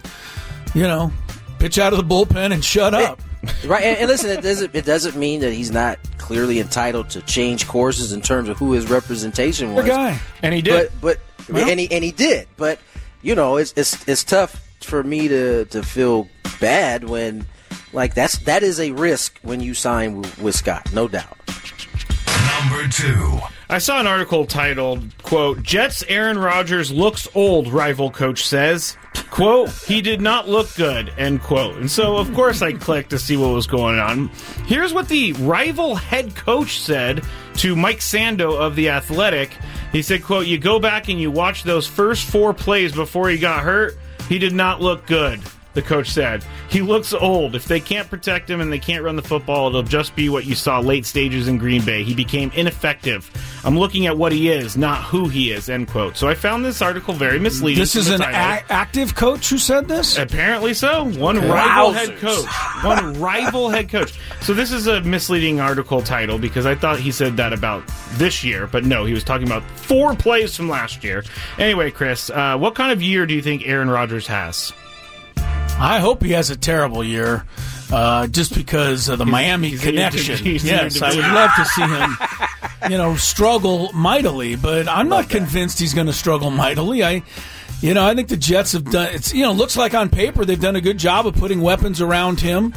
pitch out of the bullpen and shut up. Right, and listen, it doesn't mean that he's not clearly entitled to change courses in terms of who his representation was. The guy, and he did, and he did. But it's tough for me to feel bad when that is a risk when you sign with Scott, no doubt. Now Number 2. I saw an article titled, quote, Jets Aaron Rodgers looks old, rival coach says. Quote, he did not look good, end quote. And so, of course, I clicked to see what was going on. Here's what the rival head coach said to Mike Sando of The Athletic. He said, quote, you go back and you watch those first 4 plays before he got hurt, he did not look good. The coach said. He looks old. If they can't protect him and they can't run the football, it'll just be what you saw late stages in Green Bay. He became ineffective. I'm looking at what he is, not who he is, end quote. So I found this article very misleading. This is an active coach who said this? Apparently so. One rival head coach. One rival head coach. So this is a misleading article title because I thought he said that about this year, but no, he was talking about 4 plays from last year. Anyway, Chris, what kind of year do you think Aaron Rodgers has? I hope he has a terrible year, just because of the Miami connection. Yes, I would love to see him, struggle mightily. But I'm not convinced he's going to struggle mightily. I think the Jets have done. It's looks like on paper they've done a good job of putting weapons around him.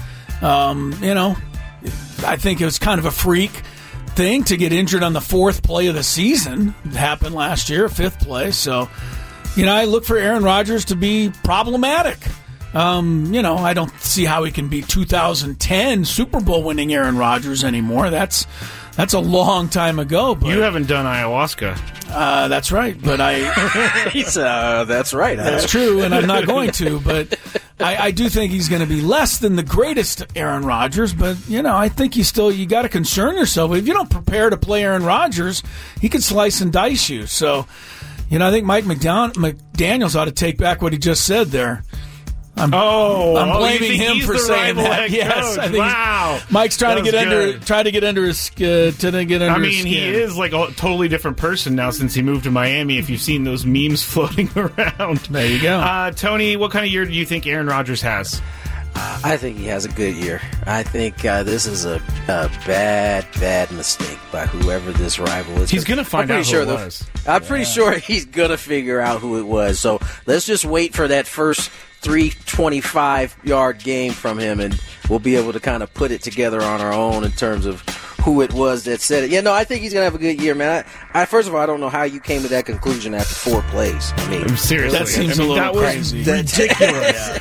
I think it was kind of a freak thing to get injured on the 4th play of the season. It happened last year, 5th play. So, I look for Aaron Rodgers to be problematic. I don't see how he can be 2010 Super Bowl winning Aaron Rodgers anymore. That's a long time ago. But you haven't done ayahuasca. That's right. But that's right. That's true, and I'm not going to. But I do think he's going to be less than the greatest Aaron Rodgers. But I think you got to concern yourself. If you don't prepare to play Aaron Rodgers, he could slice and dice you. So, I think Mike McDaniels ought to take back what he just said there. I'm blaming him for saying that. Yes, I think Mike's trying to get under his skin. I mean, he is like a totally different person now since he moved to Miami. If you've seen those memes floating around, there you go. Tony, what kind of year do you think Aaron Rodgers has? I think he has a good year. I think this is a bad mistake by whoever this rival is. He's going to find out who it was. I'm pretty sure he's going to figure out who it was. So let's just wait for that first 325-yard game from him, and we'll be able to kind of put it together on our own in terms of who it was that said it. I think he's going to have a good year, man. I first of all, I don't know how you came to that conclusion after 4 plays. I mean, seriously. That seems a little crazy. Ridiculous.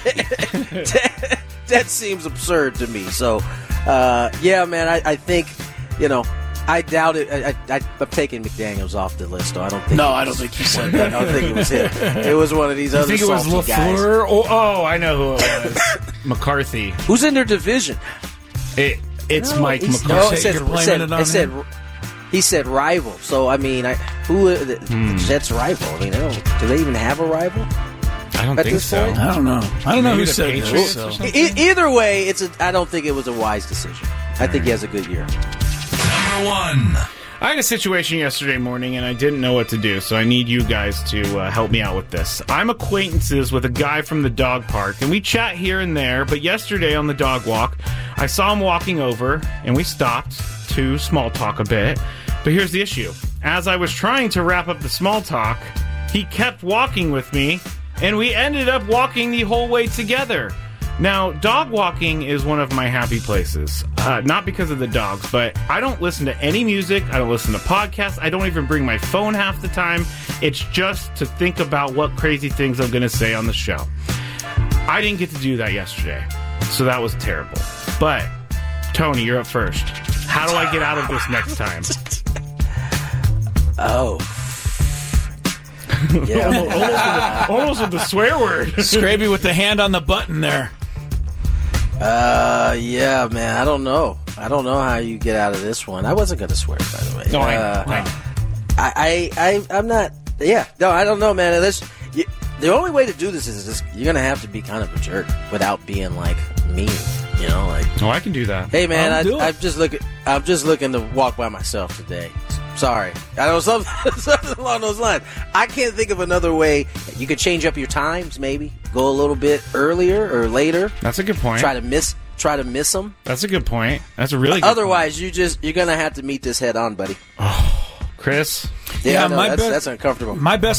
That seems absurd to me. So, man, I think, I doubt it. I'm taking McDaniels off the list, though. I don't think he said that. I don't think it was him. It was one of these other salty guys. You think it was LaFleur? Oh, I know who it was. McCarthy. Who's in their division? It's Mike McCarthy. He said rival. So, I mean, the Jets' rival? I mean, do they even have a rival? I don't think so. Point? I don't know who said this. So. Either way, I don't think it was a wise decision. I think he has a good year. Number 1. I had a situation yesterday morning, and I didn't know what to do, so I need you guys to help me out with this. I'm acquaintances with a guy from the dog park, and we chat here and there, but yesterday on the dog walk, I saw him walking over, and we stopped to small talk a bit. But here's the issue. As I was trying to wrap up the small talk, he kept walking with me, and we ended up walking the whole way together. Now, dog walking is one of my happy places. Not because of the dogs, but I don't listen to any music. I don't listen to podcasts. I don't even bring my phone half the time. It's just to think about what crazy things I'm going to say on the show. I didn't get to do that yesterday, so that was terrible. But, Tony, you're up first. How do I get out of this next time? Oh. Yeah. almost with the swear word. Scraby with the hand on the button there. Yeah, man. I don't know how you get out of this one. I wasn't going to swear, by the way. No, I'm not. Yeah, no, I don't know, man. The only way to do this is just, you're going to have to be kind of a jerk without being like mean. I can do that. Hey, man, I'm just looking to walk by myself today. Sorry. I know something along those lines. I can't think of another way. You could change up your times, maybe. Go a little bit earlier or later. That's a good point. Try to miss them. That's a good point. That's a really good Otherwise, point. you're going to have to meet this head on, buddy. Oh, Chris? Yeah, no, that's uncomfortable. My best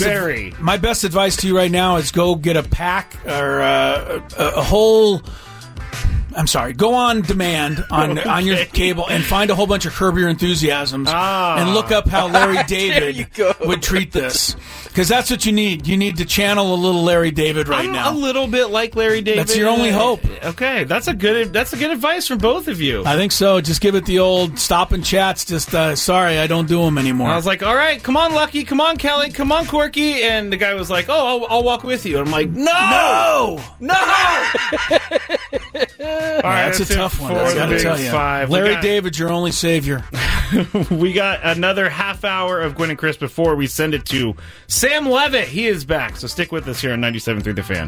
advice to you right now is go get a pack or a whole Go on demand on your cable and find a whole bunch of Curb Your Enthusiasms and look up how Larry David would treat this. Because that's what you need. You need to channel a little Larry David now. A little bit like Larry David. That's your only hope. Okay, that's a good advice from both of you. I think so. Just give it the old stop and chats. Just sorry, I don't do them anymore. I was like, all right, come on, Lucky, come on, Kelly, come on, Corky, and the guy was like, oh, I'll walk with you. And I'm like, no. All right, that's a tough one. I got to tell you, Larry David's your only savior. We got another half hour of Gwynn and Chris before we send it to Sam Levitt. He is back, so stick with us here on 97.3 The Fan.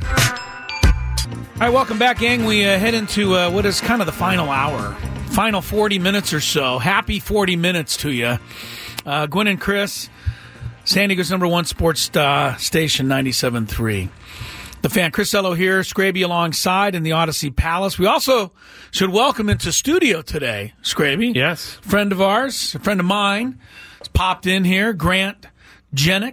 All right, welcome back, gang. We head into what is kind of the final hour, final 40 minutes or so. Happy 40 minutes to you. Gwynn and Chris, San Diego's #1 sports station, 97.3. The Fan. Chris Ello here, Scraby alongside in the Odyssey Palace. We also should welcome into studio today, Scraby. Yes. Friend of ours, a friend of mine, has popped in here, Grant Jenick.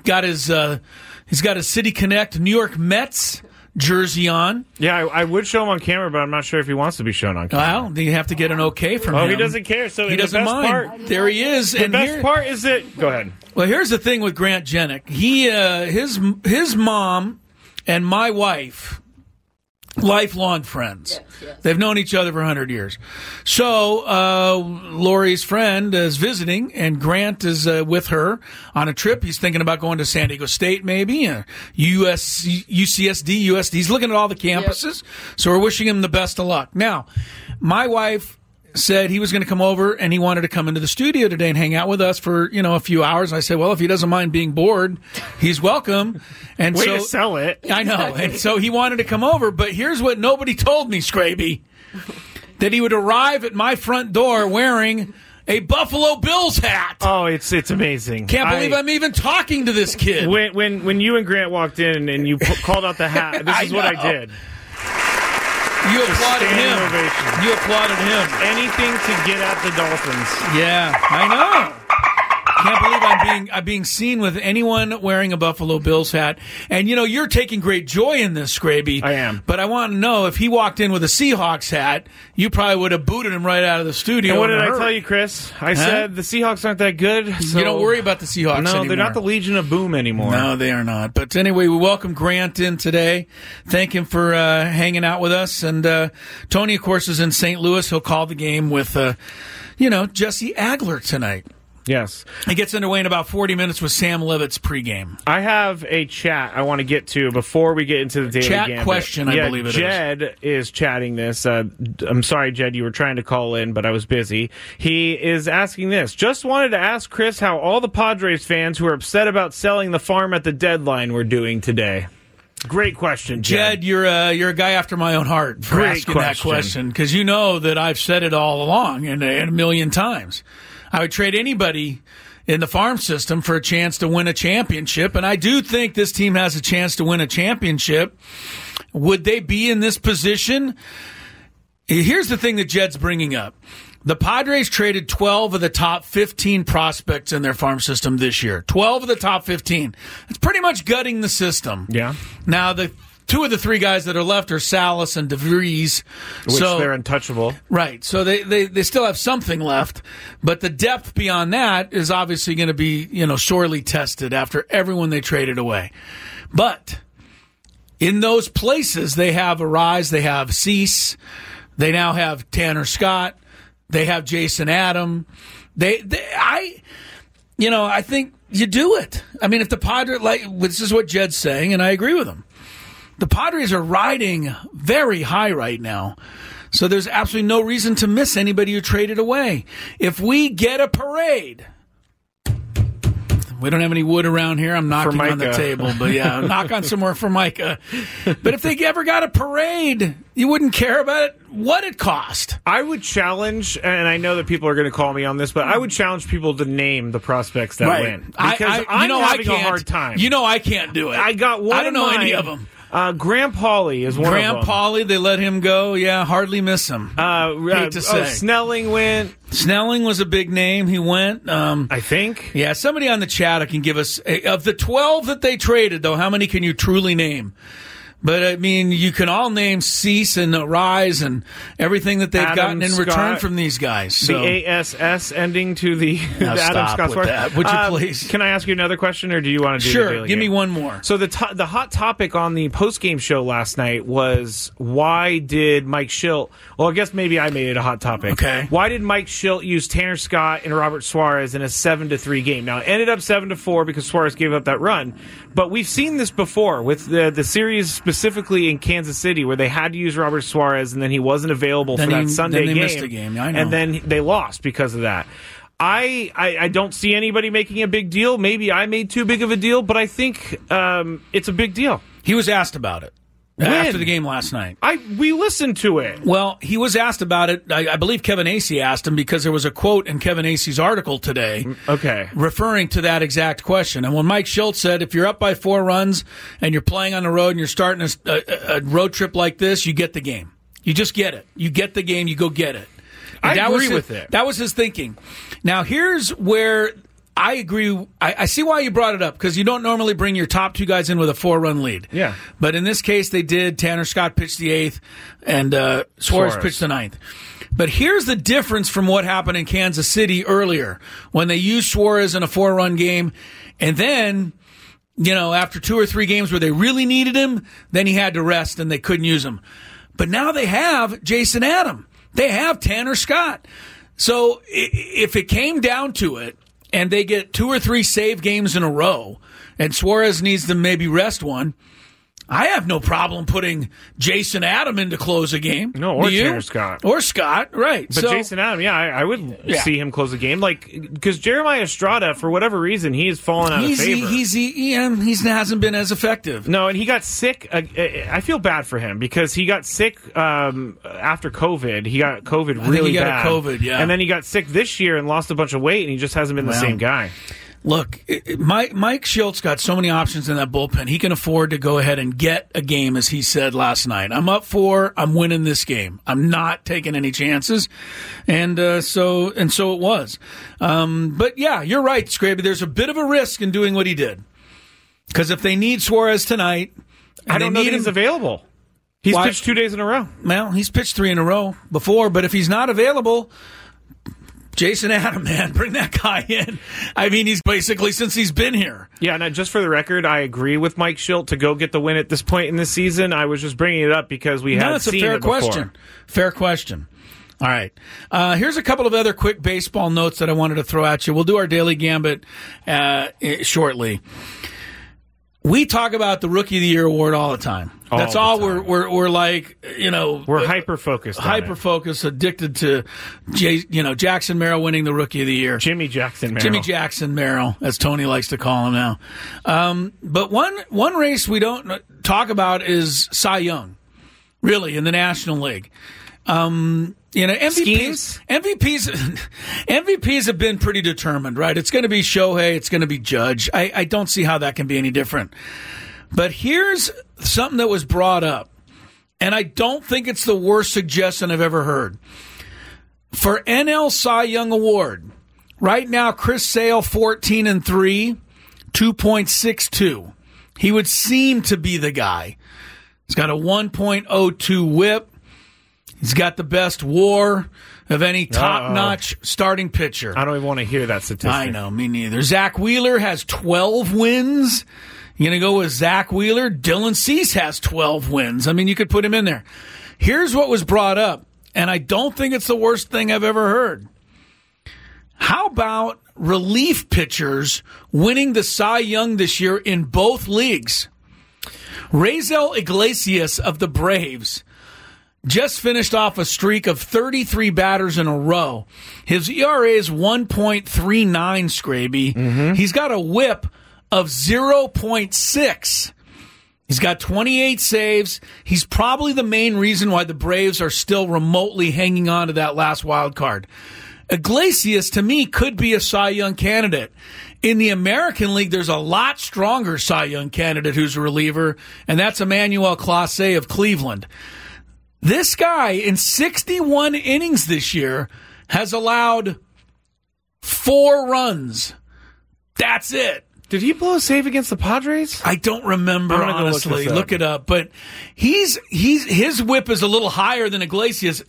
He's got his City Connect New York Mets jersey on. Yeah, I would show him on camera, but I'm not sure if he wants to be shown on camera. Well, you have to get an okay from him. Oh, he doesn't care. So he doesn't mind. There he is. The best part is that... Go ahead. Well, here's the thing with Grant Jenick. His mom and my wife, lifelong friends. Yes. They've known each other for 100 years. So Lori's friend is visiting, and Grant is with her on a trip. He's thinking about going to San Diego State, maybe, UCSD, USD. He's looking at all the campuses, so we're wishing him the best of luck. Now, my wife said he was going to come over, and he wanted to come into the studio today and hang out with us for, a few hours. I said, well, if he doesn't mind being bored, he's welcome. And Way to sell it. I know. And so he wanted to come over, but here's what nobody told me, Scraby, that he would arrive at my front door wearing a Buffalo Bills hat. Oh, it's amazing. Can't believe I'm even talking to this kid. When you and Grant walked in and you called out the hat, this is what I did. You applauded him. Ovation. You applauded him. Anything to get at the Dolphins. Yeah, I know. Can't believe I'm being seen with anyone wearing a Buffalo Bills hat. And, you're taking great joy in this, Scraby. I am. But I want to know, if he walked in with a Seahawks hat, you probably would have booted him right out of the studio. And what did I tell you, Chris? I said the Seahawks aren't that good. So you don't worry about the Seahawks anymore. No, they're not the Legion of Boom anymore. No, they are not. But anyway, we welcome Grant in today. Thank him for hanging out with us. And Tony, of course, is in St. Louis. He'll call the game with, Jesse Agler tonight. Yes. It gets underway in about 40 minutes with Sam Levitt's pregame. I have a chat I want to get to before we get into the Daily Chat Gambit. question, I believe it Jed is chatting this. I'm sorry, Jed, you were trying to call in, but I was busy. He is asking this. Just wanted to ask Chris how all the Padres fans who are upset about selling the farm at the deadline were doing today. Great question, Jed. You're a guy after my own heart for asking that question, because you know that I've said it all along and a million times. I would trade anybody in the farm system for a chance to win a championship, and I do think this team has a chance to win a championship. Would they be in this position? Here's the thing that Jed's bringing up. The Padres traded 12 of the top 15 prospects in their farm system this year. 12 of the top 15. It's pretty much gutting the system. Yeah. Now, the two of the three guys that are left are Salas and DeVries. Which they're untouchable. Right. So they still have something left. But the depth beyond that is obviously going to be, sorely tested after everyone they traded away. But in those places, they have Arise, they have Cease, they now have Tanner Scott, they have Jason Adam. I think you do it. I mean, if the Padres, this is what Jed's saying, and I agree with him. The Padres are riding very high right now, so there's absolutely no reason to miss anybody who traded away. If we get a parade, we don't have any wood around here. I'm knocking on the table, but yeah, knock on some more Formica. But if they ever got a parade, you wouldn't care about what it cost. I would challenge, and I know that people are going to call me on this, but I would challenge people to name the prospects that win. Because I'm having a hard time. I can't do it. I got one. I don't know any of them. Graham Pauly is one of them. Graham Pauly, they let him go. Yeah, hardly miss him. Hate to say. Snelling went. Snelling was a big name. He went. I think. Yeah, somebody on the chat can give us, of the 12 that they traded, though, how many can you truly name? But, I mean, you can all name Cease and Rise and everything that they've gotten in return from these guys. So. The ASS ending to the Adam Scott with that. Would you please? Can I ask you another question, or do you want to do Sure, the Daily give Game? me one more. So the hot topic on the post-game show last night was, why did Mike Schilt... Well, I guess maybe I made it a hot topic. Okay. Why did Mike Schilt use Tanner Scott and Robert Suarez in a 7-3 game? Now, it ended up 7-4 because Suarez gave up that run. But we've seen this before with the series specifically in Kansas City, where they had to use Robert Suarez and then he wasn't available for that Sunday game. Then they missed a game. I know. And then they lost because of that. I don't see anybody making a big deal. Maybe I made too big of a deal, but I think it's a big deal. He was asked about it after the game last night. We listened to it. Well, he was asked about it. I believe Kevin Acee asked him, because there was a quote in Kevin Acee's article today referring to that exact question. And when Mike Schilt said, if you're up by 4 runs and you're playing on the road and you're starting a road trip like this, you get the game. You just get it. You get the game, you go get it. And I agree with it. That was his thinking. Now, here's where I agree. I see why you brought it up, because you don't normally bring your top 2 guys in with a 4-run lead. Yeah. But in this case, they did. Tanner Scott pitched the 8th, and Suarez pitched the 9th. But here's the difference from what happened in Kansas City earlier, when they used Suarez in a 4-run game, and then, after 2 or 3 games where they really needed him, then he had to rest and they couldn't use him. But now they have Jason Adam. They have Tanner Scott. So if it came down to it, and they get 2 or 3 save games in a row, and Suarez needs to maybe rest one, I have no problem putting Jason Adam in to close a game. No, or Tanner Scott. Or Scott, right. But Jason Adam, I would see him close a game. Because Jeremiah Estrada, for whatever reason, he has fallen out of favor. He hasn't been as effective. No, and he got sick. I feel bad for him, because he got sick after COVID. He got COVID really bad. COVID, yeah. And then he got sick this year and lost a bunch of weight, and he just hasn't been the same guy. Look, Mike Schilt's got so many options in that bullpen. He can afford to go ahead and get a game, as he said last night. I'm up 4. I'm winning this game. I'm not taking any chances, and so it was. But yeah, you're right, Scraby. There's a bit of a risk in doing what he did, because if they need Suarez tonight, I don't know that he's available. He's pitched 2 days in a row. Well, he's pitched 3 in a row before, but if he's not available, Jason Adam, man, bring that guy in. I mean, he's basically, since he's been here. Yeah, and just for the record, I agree with Mike Schilt to go get the win at this point in the season. I was just bringing it up because we had seen it before. That's a fair question. Fair question. All right. Here's a couple of other quick baseball notes that I wanted to throw at you. We'll do our Daily Gambit shortly. We talk about the Rookie of the Year award all the time. That's all we're like, we're hyper focused, addicted to Jackson Merrill winning the Rookie of the Year. Jimmy Jackson Merrill, as Tony likes to call him now. But one race we don't talk about is Cy Young, really, in the National League. MVPs have been pretty determined, right? It's going to be Shohei, it's going to be Judge. I don't see how that can be any different. But here's something that was brought up, and I don't think it's the worst suggestion I've ever heard. For NL Cy Young Award, right now Chris Sale 14-3, 2.62. He would seem to be the guy. He's got a 1.02 whip. He's got the best WAR of any top-notch starting pitcher. I don't even want to hear that statistic. I know, me neither. Zach Wheeler has 12 wins. You're going to go with Zach Wheeler? Dylan Cease has 12 wins. I mean, you could put him in there. Here's what was brought up, and I don't think it's the worst thing I've ever heard. How about relief pitchers winning the Cy Young this year in both leagues? Raisel Iglesias of the Braves just finished off a streak of 33 batters in a row. His ERA is 1.39, Scraby. Mm-hmm. He's got a whip of 0.6. He's got 28 saves. He's probably the main reason why the Braves are still remotely hanging on to that last wild card. Iglesias, to me, could be a Cy Young candidate. In the American League, there's a lot stronger Cy Young candidate who's a reliever, and that's Emmanuel Clase of Cleveland. This guy, in 61 innings this year, has allowed 4 runs. That's it. Did he blow a save against the Padres? I don't remember, I'm gonna go honestly. Look it up. But his whip is a little higher than Iglesias,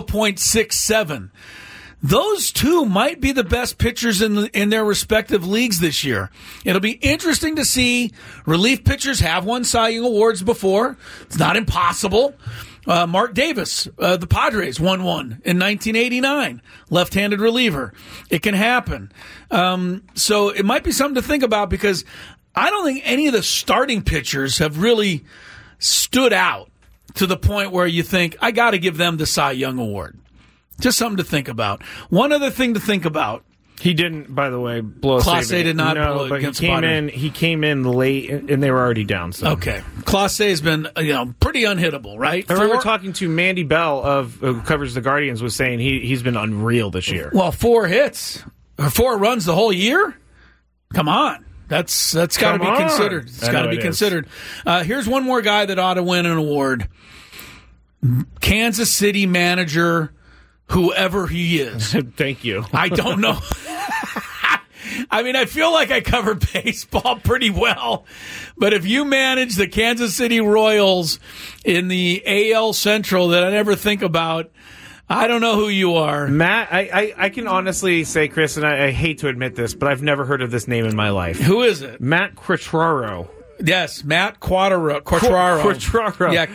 0.67. Those two might be the best pitchers in their respective leagues this year. It'll be interesting to see. Relief pitchers have won Cy Young Awards before. It's not impossible. Mark Davis, the Padres, won one in 1989. Left-handed reliever. It can happen. So it might be something to think about because I don't think any of the starting pitchers have really stood out to the point where you think, I got to give them the Cy Young Award. Just something to think about. One other thing to think about. He didn't, by the way, blow a Clase save. did not blow but against he came in. He came in late, and they were already down. So. Okay, Clase has been pretty unhittable, right? I remember talking to Mandy Bell who covers the Guardians was saying he's been unreal this year. Well, 4 hits or 4 runs the whole year. Come on. That's got to be considered. It's got to be considered. Here's one more guy that ought to win an award. Kansas City manager, whoever he is. Thank you. I don't know. I mean, I feel like I cover baseball pretty well, but if you manage the Kansas City Royals in the AL Central that I never think about, I don't know who you are. Matt, I can honestly say, Chris, and I hate to admit this, but I've never heard of this name in my life. Who is it? Matt Quatraro. Yes, Matt Quatraro. Quatraro. Yeah,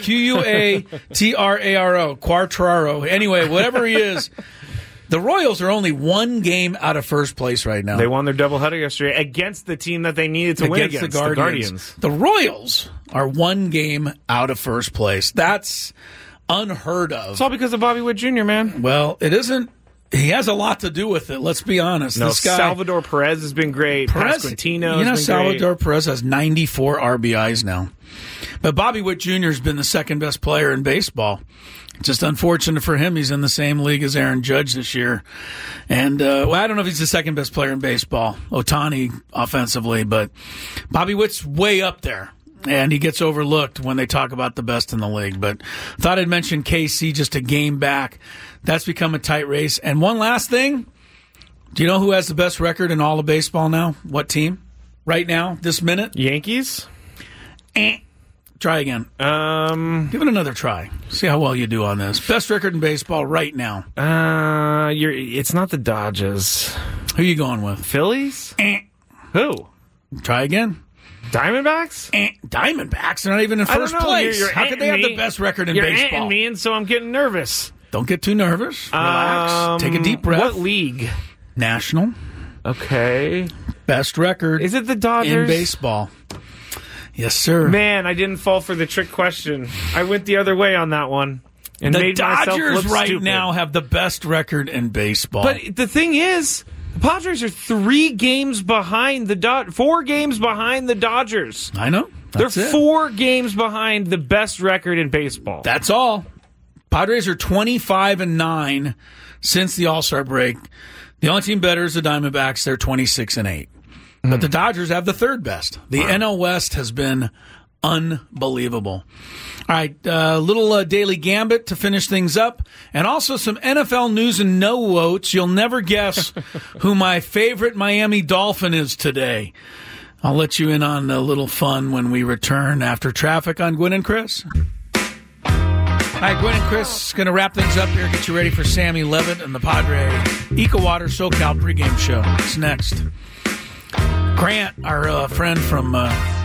Quatraro. Quatraro. Anyway, whatever he is, the Royals are only 1 game out of first place right now. They won their doubleheader yesterday against the team that they needed to win against, the Guardians. The Royals are 1 game out of first place. That's unheard of. It's all because of Bobby Witt Jr., man. Well, it isn't. He has a lot to do with it. Let's be honest. No, this guy, Salvador Perez has been great. Pasquantino has been Salvador great. Perez has 94 RBIs now. But Bobby Witt Jr. has been the second best player in baseball. Just unfortunate for him. He's in the same league as Aaron Judge this year. And, I don't know if he's the second best player in baseball, Ohtani offensively, but Bobby Witt's way up there. And he gets overlooked when they talk about the best in the league. But thought I'd mention KC just a game back. That's become a tight race. And one last thing. Do you know who has the best record in all of baseball now? What team? Right now, this minute? Yankees? Try again. Give it another try. See how well you do on this. Best record in baseball right now. It's not the Dodgers. Who are you going with? Phillies? Who? Try again. Diamondbacks? Diamondbacks are not even in first place. How could they have the best record in baseball? You're me, and so I'm getting nervous. Don't get too nervous. Relax. Take a deep breath. What league? National. Okay. Best record. Is it the Dodgers? In baseball. Yes, sir. Man, I didn't fall for the trick question. I went the other way on that one. And the made myself Dodgers look right stupid. now have the best record in baseball. But the thing is, the Padres are 3 games behind the 4 games behind the Dodgers. I know. They're 4 games behind the best record in baseball. That's all. Padres are 25-9 since the All-Star break. The only team better is the Diamondbacks. They're 26-8. But the Dodgers have the 3rd best. The NL West has been unbelievable. All right, little Daily Gambit to finish things up, and also some NFL news and notes. You'll never guess who my favorite Miami Dolphin is today. I'll let you in on a little fun when we return after traffic on Gwynn and Chris. All right, Gwynn and Chris going to wrap things up here, get you ready for Sammy Levitt and the Padre EcoWater SoCal pregame show. It's next. Grant, our friend from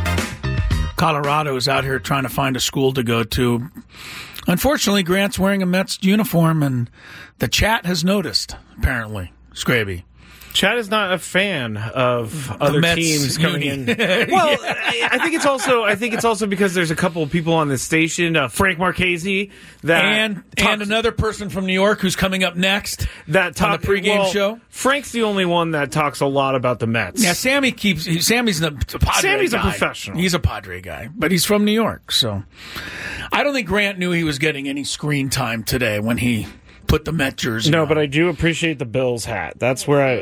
Colorado, is out here trying to find a school to go to. Unfortunately, Grant's wearing a Mets uniform, and the chat has noticed, apparently. Scraby. Chad is not a fan of other Mets teams coming in. Well, I think it's also because there's a couple of people on this station, Frank Marchese, and another person from New York who's coming up next that on the pregame show. Frank's the only one that talks a lot about the Mets. Yeah, Sammy's a Padre Sammy's guy. a professional. He's a Padre guy, but he's from New York, so I don't think Grant knew he was getting any screen time today when he put the Met jersey on. But I do appreciate the Bills hat. That's what I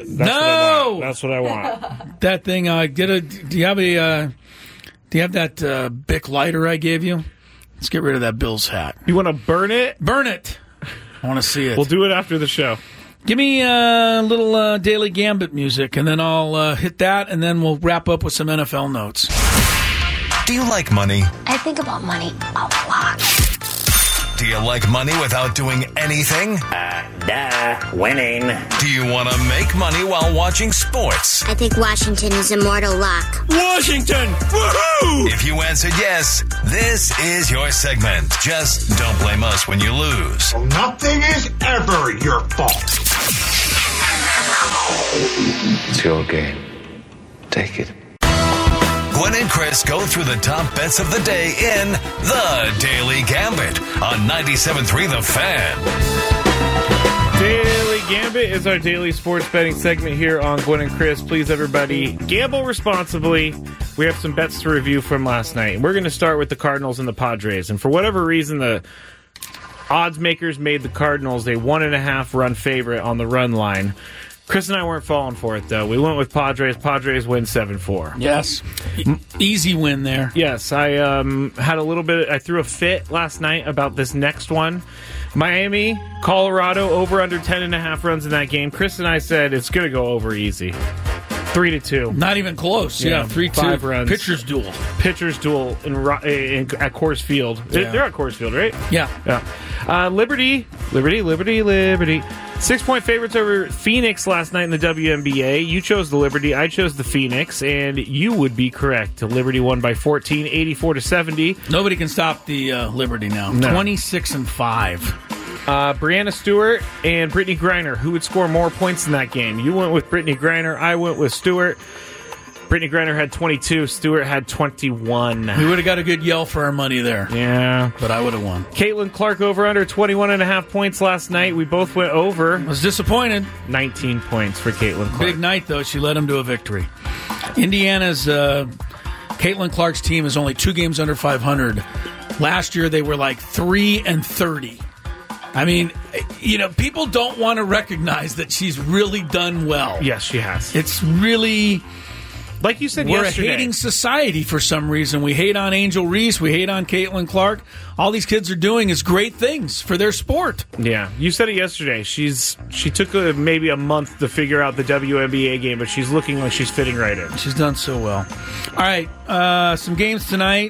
want. That thing. Do you have that Bic lighter I gave you? Let's get rid of that Bills hat. You want to burn it? Burn it. I want to see it. We'll do it after the show. Give me a little Daily Gambit music, and then I'll hit that, and then we'll wrap up with some NFL notes. Do you like money? I think about money a lot. Do you like money without doing anything? Winning. Do you want to make money while watching sports? I think Washington is immortal luck. Washington! Woohoo! If you answered yes, this is your segment. Just don't blame us when you lose. Nothing is ever your fault. It's your game. Take it. Gwen and Chris go through the top bets of the day in The Daily Gambit on 97.3 The Fan. Daily Gambit is our daily sports betting segment here on Gwen and Chris. Please, everybody, gamble responsibly. We have some bets to review from last night. We're going to start with the Cardinals and the Padres. And for whatever reason, the odds makers made the Cardinals a 1.5 run favorite on the run line. Chris and I weren't falling for it, though. We went with Padres. Padres win 7-4. Yes. Easy win there. Yes, I had a little bit. I threw a fit last night about this next one. Miami, Colorado, over under 10.5 runs in that game. Chris and I said it's going to go over easy. 3-2. Not even close. Yeah, 3-2. 5 runs. Pitcher's duel. Pitcher's duel at Coors Field. Yeah. They're at Coors Field, right? Yeah. Liberty. 6-point favorites over Phoenix last night in the WNBA. You chose the Liberty. I chose the Phoenix, and you would be correct. Liberty won by 14, 84-70. Nobody can stop the Liberty now. No. 26-5. Brianna Stewart and Brittany Griner. Who would score more points in that game? You went with Brittany Griner. I went with Stewart. Brittany Griner had 22. Stewart had 21. We would have got a good yell for our money there. Yeah. But I would have won. Caitlin Clark over under 21.5 points last night. We both went over. I was disappointed. 19 points for Caitlin Clark. Big night, though. She led them to a victory. Indiana's Caitlin Clark's team is only 2 games under 500. Last year, they were like 3-30. I mean, people don't want to recognize that she's really done well. Yes, she has. It's really... Like you said We're yesterday. a hating society for some reason. We hate on Angel Reese. We hate on Caitlin Clark. All these kids are doing is great things for their sport. Yeah, you said it yesterday. She took maybe a month to figure out the WNBA game, but she's looking like she's fitting right in. She's done so well. All right, some games tonight.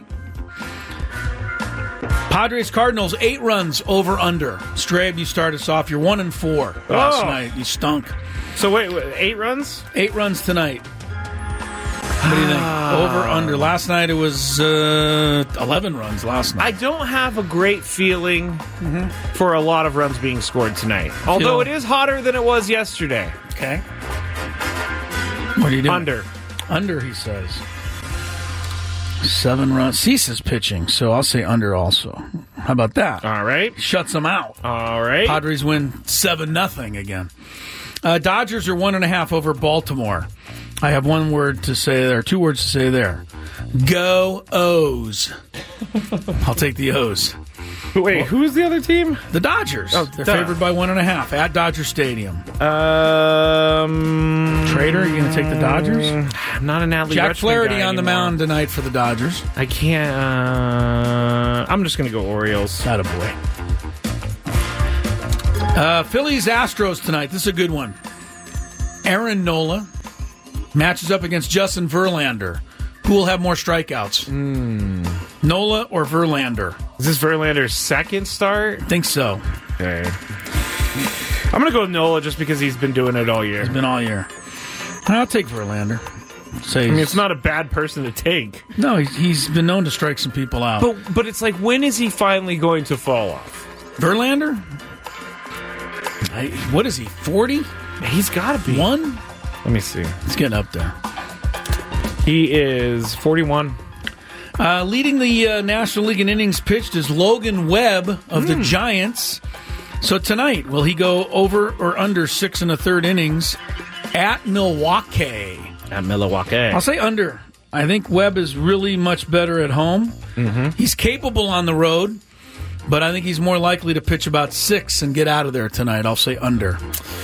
Padres Cardinals 8 runs over under. Strabe, you start us off. You're 1-4 last night. You stunk. So wait, 8 runs? 8 runs tonight. What do you think? Over, under. Last night it was 11 runs last night. I don't have a great feeling for a lot of runs being scored tonight. Although it is hotter than it was yesterday. Okay. What are you doing? Under, he says. 7 runs. Cease is pitching, so I'll say under also. How about that? All right. Shuts them out. All right. Padres win 7-0 again. Dodgers are 1.5 over Baltimore. I have 2 words to say there. Go O's. I'll take the O's. Wait, who's the other team? The Dodgers. Oh, they're favored by 1.5 at Dodger Stadium. Trader, you going to take the Dodgers? I'm not an Adley Jack Rutschman Flaherty guy on the mound tonight for the Dodgers. I can't. I'm just going to go Orioles. Attaboy. Phillies Astros tonight. This is a good one. Aaron Nola matches up against Justin Verlander. Who will have more strikeouts? Nola or Verlander? Is this Verlander's second start? I think so. Okay. I'm going to go with Nola just because he's been doing it all year. He's been all year. I'll take Verlander. It's not a bad person to take. No, he's been known to strike some people out. But it's like, when is he finally going to fall off? Verlander? What is he, 40? He's got to be. 1? Let me see. He's getting up there. He is 41. Leading the National League in innings pitched is Logan Webb of the Giants. So tonight, will he go over or under 6 1/3 innings at Milwaukee? I'll say under. I think Webb is really much better at home. He's capable on the road, but I think he's more likely to pitch about 6 and get out of there tonight. I'll say under.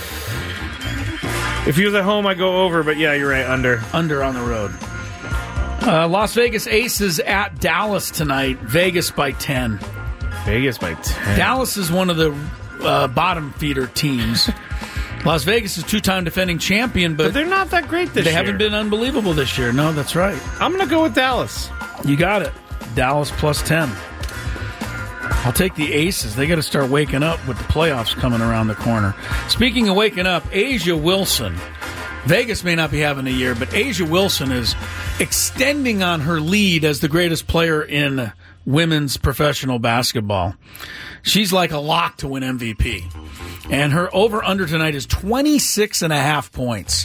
If he was at home, I go over, but yeah, you're right, under. Under on the road. Las Vegas Aces at Dallas tonight. Vegas by 10. Vegas by 10. Dallas is one of the bottom feeder teams. Las Vegas is 2-time defending champion, but they're not that great this year. They haven't been unbelievable this year. No, that's right. I'm going to go with Dallas. You got it. Dallas plus 10. I'll take the Aces. They got to start waking up with the playoffs coming around the corner. Speaking of waking up, A'ja Wilson. Vegas may not be having a year, but A'ja Wilson is extending on her lead as the greatest player in women's professional basketball. She's like a lock to win MVP. And her over-under tonight is 26.5 points.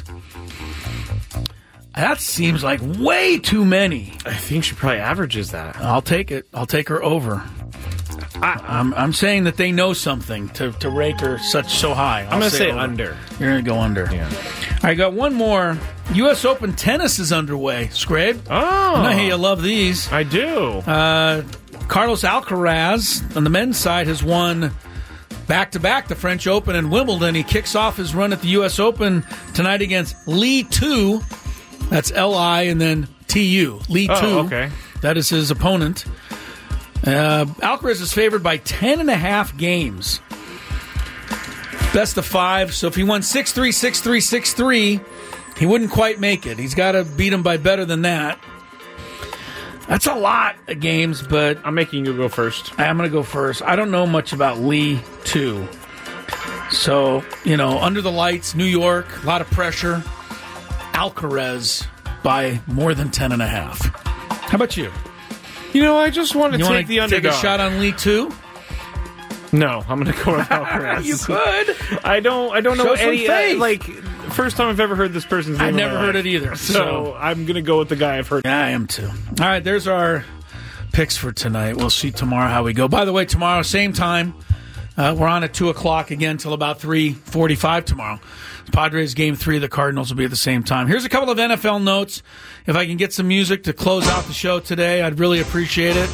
That seems like way too many. I think she probably averages that. I'll take it. I'll take her over. I'm saying that they know something to rake her so high. I'm going to say under. You're going to go under. Yeah. I got one more. U.S. Open tennis is underway. Scrape. Oh. I know you love these. I do. Carlos Alcaraz on the men's side has won back-to-back the French Open and Wimbledon. He kicks off his run at the U.S. Open tonight against Li Tu. That's L-I and then T-U. Li Tu. Okay. That is his opponent. Alcaraz is favored by 10.5 games. Best of 5. So if he won 6-3, 6-3, 6-3, he wouldn't quite make it. He's got to beat him by better than that. That's a lot of games, but I'm making you go first. I'm going to go first. I don't know much about Li Tu. So, under the lights, New York, a lot of pressure. Alcaraz by more than 10.5. How about you? I just want to take the underdog. Take a shot on Li Tu? No, I'm going to go with Alcaraz. You could. I don't know any first time I've ever heard this person's name. I've never heard it either. So I'm going to go with the guy I've heard. Yeah, I am too. All right, there's our picks for tonight. We'll see tomorrow how we go. By the way, tomorrow, same time. We're on at 2 o'clock again till about 3:45 tomorrow. Padres Game 3 of the Cardinals will be at the same time. Here's a couple of NFL notes. If I can get some music to close out the show today, I'd really appreciate it.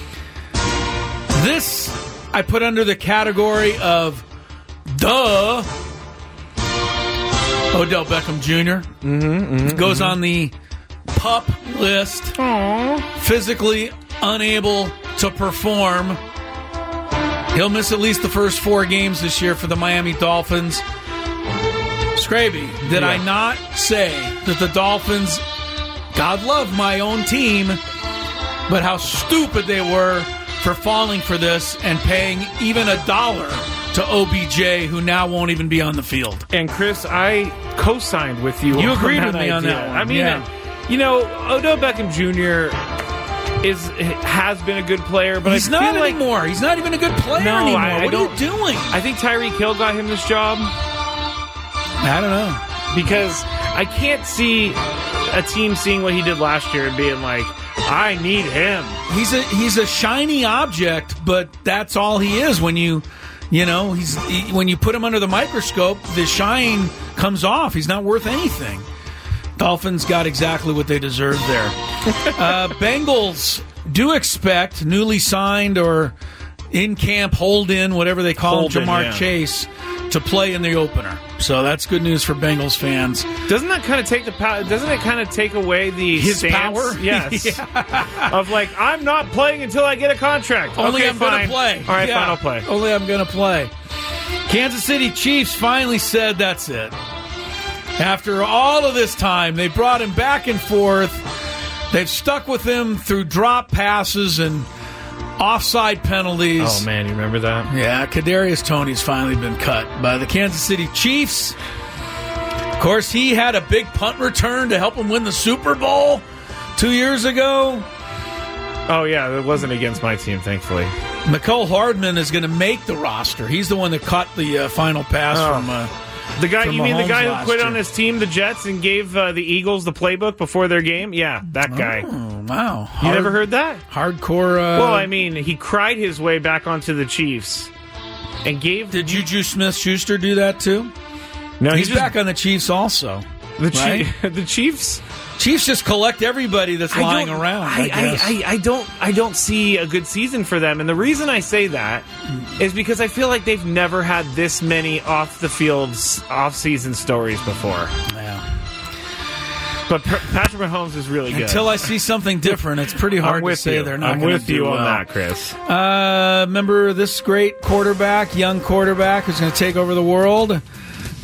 This I put under the category of duh. Odell Beckham Jr. Goes on the PUP list. Aww. Physically unable to perform. He'll miss at least the first 4 games this year for the Miami Dolphins. Scraby, did I not say that the Dolphins, God love my own team, but how stupid they were for falling for this and paying even $1 to OBJ, who now won't even be on the field. And Chris, I co-signed with you. You agreed with idea. me on that one. I mean, Odell Beckham Jr. has been a good player, but he's not anymore. He's not even a good player anymore. What are you doing? I think Tyreek Hill got him this job. I don't know. Because I can't see a team seeing what he did last year and being like, I need him. He's a shiny object, but that's all he is. When when you put him under the microscope, the shine comes off. He's not worth anything. Dolphins got exactly what they deserved there. Bengals do expect newly signed or in-camp hold-in, whatever they call him, Jamar Chase, to play in the opener. So that's good news for Bengals fans. Doesn't that kind of take Doesn't it kind of take away his stance? Power? Yes. Of I'm not playing until I get a contract. Only okay, I'm going to play. All right, fine, I'll play. Only I'm going to play. Kansas City Chiefs finally said that's it. After all of this time, they brought him back and forth. They've stuck with him through drop passes and offside penalties. Oh, man, you remember that? Yeah, Kadarius Toney's finally been cut by the Kansas City Chiefs. Of course, he had a big punt return to help him win the Super Bowl 2 years ago. Oh, yeah, it wasn't against my team, thankfully. Mecole Hardman is going to make the roster. He's the one that caught the final pass from the guy. You mean the guy who quit year. on his team, the Jets, and gave the Eagles the playbook before their game? Yeah, that guy. Oh, wow. You never heard that? Hardcore. Well, I mean, he cried his way back onto the Chiefs and gave. Did Juju Smith-Schuster do that too? No, he's back on the Chiefs also. The Chiefs. Chiefs just collect everybody that's lying around. I don't see a good season for them, and the reason I say that is because I feel like they've never had this many off the field off-season stories before. Yeah. But Patrick Mahomes is really good. Until I see something different, it's pretty hard to say they're not going to do well. I'm with you on that, Chris. Remember this great quarterback, young quarterback, who's going to take over the world?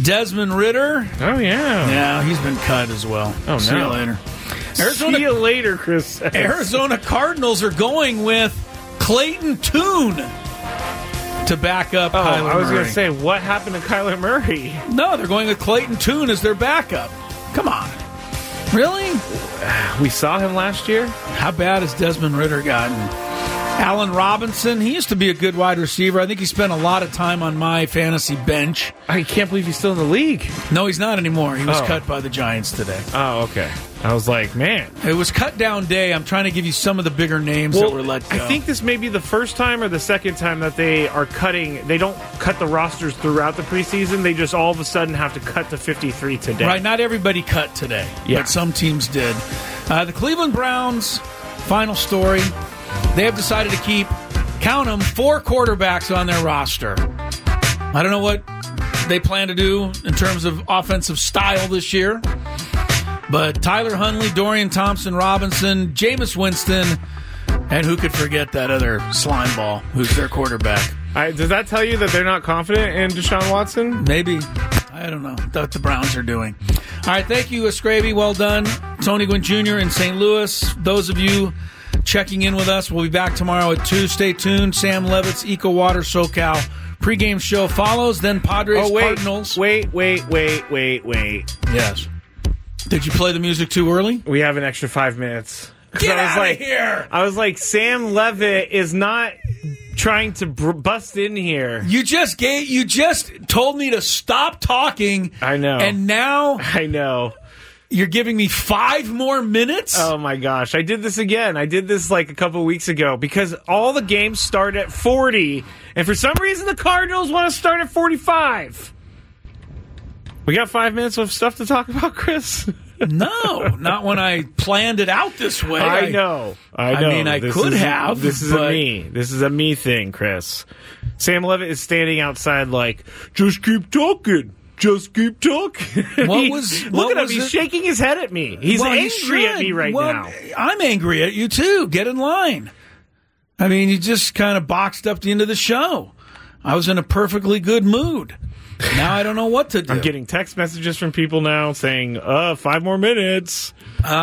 Desmond Ridder. Oh, yeah. Yeah, he's been cut as well. Oh, See you later. See you later, Chris says. Arizona Cardinals are going with Clayton Tune to back up Kyler Murray. I was going to say, what happened to Kyler Murray? No, they're going with Clayton Tune as their backup. Come on. Really? We saw him last year. How bad has Desmond Ridder gotten? Allen Robinson, he used to be a good wide receiver. I think he spent a lot of time on my fantasy bench. I can't believe he's still in the league. No, he's not anymore. He was cut by the Giants today. Oh, okay. I was like, man. It was cut down day. I'm trying to give you some of the bigger names that were let go. I think this may be the first time or the second time that they are cutting. They don't cut the rosters throughout the preseason. They just all of a sudden have to cut to 53 today. Right, not everybody cut today, but some teams did. The Cleveland Browns, final story, they have decided to keep, count them, 4 quarterbacks on their roster. I don't know what they plan to do in terms of offensive style this year, but Tyler Huntley, Dorian Thompson-Robinson, Jameis Winston, and who could forget that other slime ball who's their quarterback. Does that tell you that they're not confident in Deshaun Watson? Maybe. I don't know what the Browns are doing. All right, thank you, Scraby. Well done. Tony Gwynn Jr. in St. Louis. Those of you checking in with us, we'll be back tomorrow at 2. Stay tuned. Sam Levitt's Eco Water SoCal pregame show follows. Then Padres Cardinals. Wait. Yes. Did you play the music too early? We have an extra 5 minutes. Get out of here! I was like, Sam Levitt is not trying to bust in here. You just told me to stop talking. I know. And now I know. You're giving me 5 more minutes? Oh, my gosh. I did this again. I did this like a couple weeks ago because all the games start at 40, and for some reason the Cardinals want to start at 45. We got 5 minutes of stuff to talk about, Chris? No, not when I planned it out this way. I know. I mean, I could have. This is a me thing, Chris. Sam Levitt is standing outside like, just keep talking. Just keep talking. Look at him. He's shaking his head at me. He's angry at me right now. I'm angry at you, too. Get in line. I mean, you just kind of boxed up the end of the show. I was in a perfectly good mood. Now I don't know what to do. I'm getting text messages from people now saying, 5 more minutes.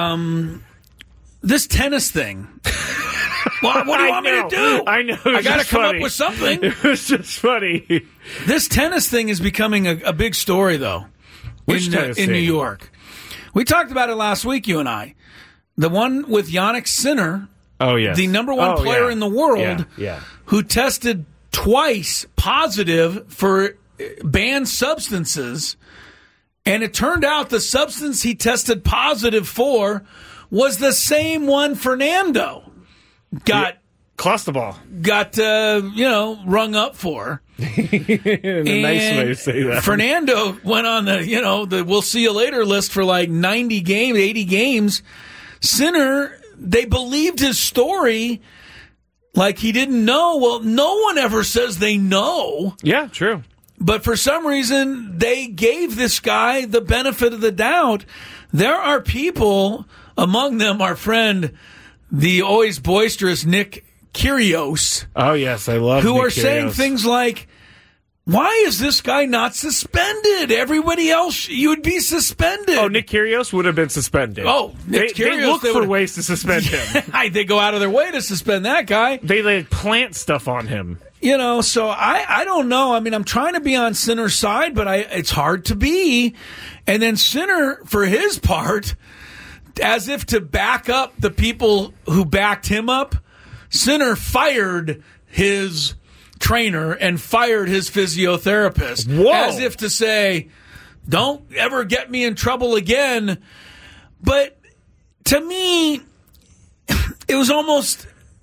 This tennis thing. What do you want me to do? I know. I got to come up with something. It was just funny. This tennis thing is becoming a big story, though, in New York. We talked about it last week, you and I. The one with Jannik Sinner, the number one player in the world, who tested twice positive for banned substances, and it turned out the substance he tested positive for was the same one Fernando got Clostebol. Got rung up for. Nice way to say that. Fernando went on the we'll see you later list for like 90 games, 80 games. Sinner, they believed his story like he didn't know. Well, no one ever says they know. Yeah, true. But for some reason, they gave this guy the benefit of the doubt. There are people, among them our friend, the always boisterous Nick Kyrgios. Oh, yes, I love who Nick are Kyrgios. saying things like, why is this guy not suspended? Everybody else, you would be suspended. Oh, Nick Kyrgios would have been suspended. Oh, Nick Kyrgios. They look for ways to suspend him. They go out of their way to suspend that guy. They plant stuff on him. So I don't know. I mean, I'm trying to be on Sinner's side, but it's hard to be. And then Sinner, for his part, as if to back up the people who backed him up, Sinner fired his trainer and fired his physiotherapist. Whoa. As if to say, don't ever get me in trouble again. But to me, it was almost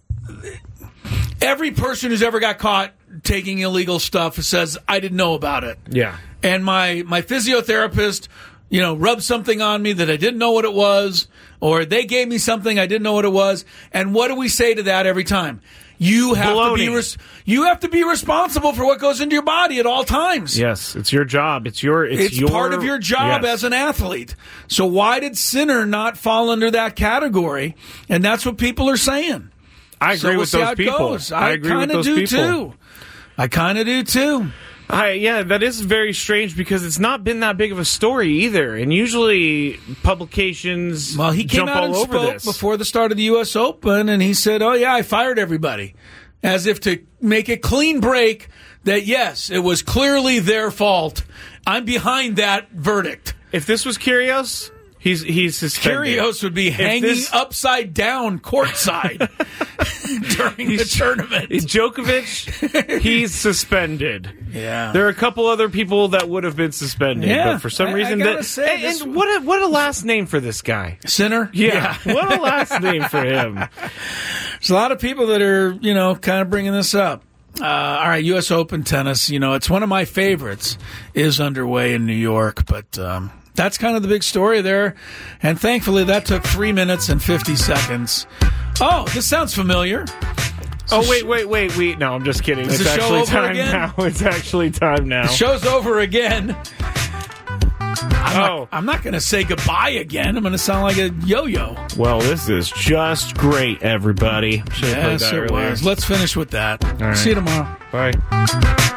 every person who's ever got caught taking illegal stuff says, I didn't know about it. Yeah. And my physiotherapist, rubbed something on me that I didn't know what it was, or they gave me something I didn't know what it was. And what do we say to that every time? You have to be responsible for what goes into your body at all times. Yes, it's your job. It's part of your job as an athlete. So why did Sinner not fall under that category? And that's what people are saying. I agree with those people. I kind of do too. Yeah, that is very strange because it's not been that big of a story either. And usually publications he came jump out all and over spoke this before the start of the U.S. Open, and he said, "Oh yeah, I fired everybody," as if to make a clean break that yes, it was clearly their fault. I'm behind that verdict. If this was Kyrgios, he's suspended. Kyrgios would be hanging upside down courtside during the tournament. Djokovic, he's suspended. Yeah, there are a couple other people that would have been suspended, but for some reason, what a last name for this guy, Sinner. Yeah, what a last name for him. There's a lot of people that are kind of bringing this up. All right, U.S. Open tennis. It's one of my favorites. Is underway in New York, but that's kind of the big story there. And thankfully, that took 3 minutes and 50 seconds. Oh, this sounds familiar. Wait. No, I'm just kidding. Is it's the show actually over time again? now. It's actually time now. The show's over again. I'm not going to say goodbye again. I'm going to sound like a yo-yo. Well, this is just great, everybody. Yes, it was. Let's finish with that. All right. See you tomorrow. Bye.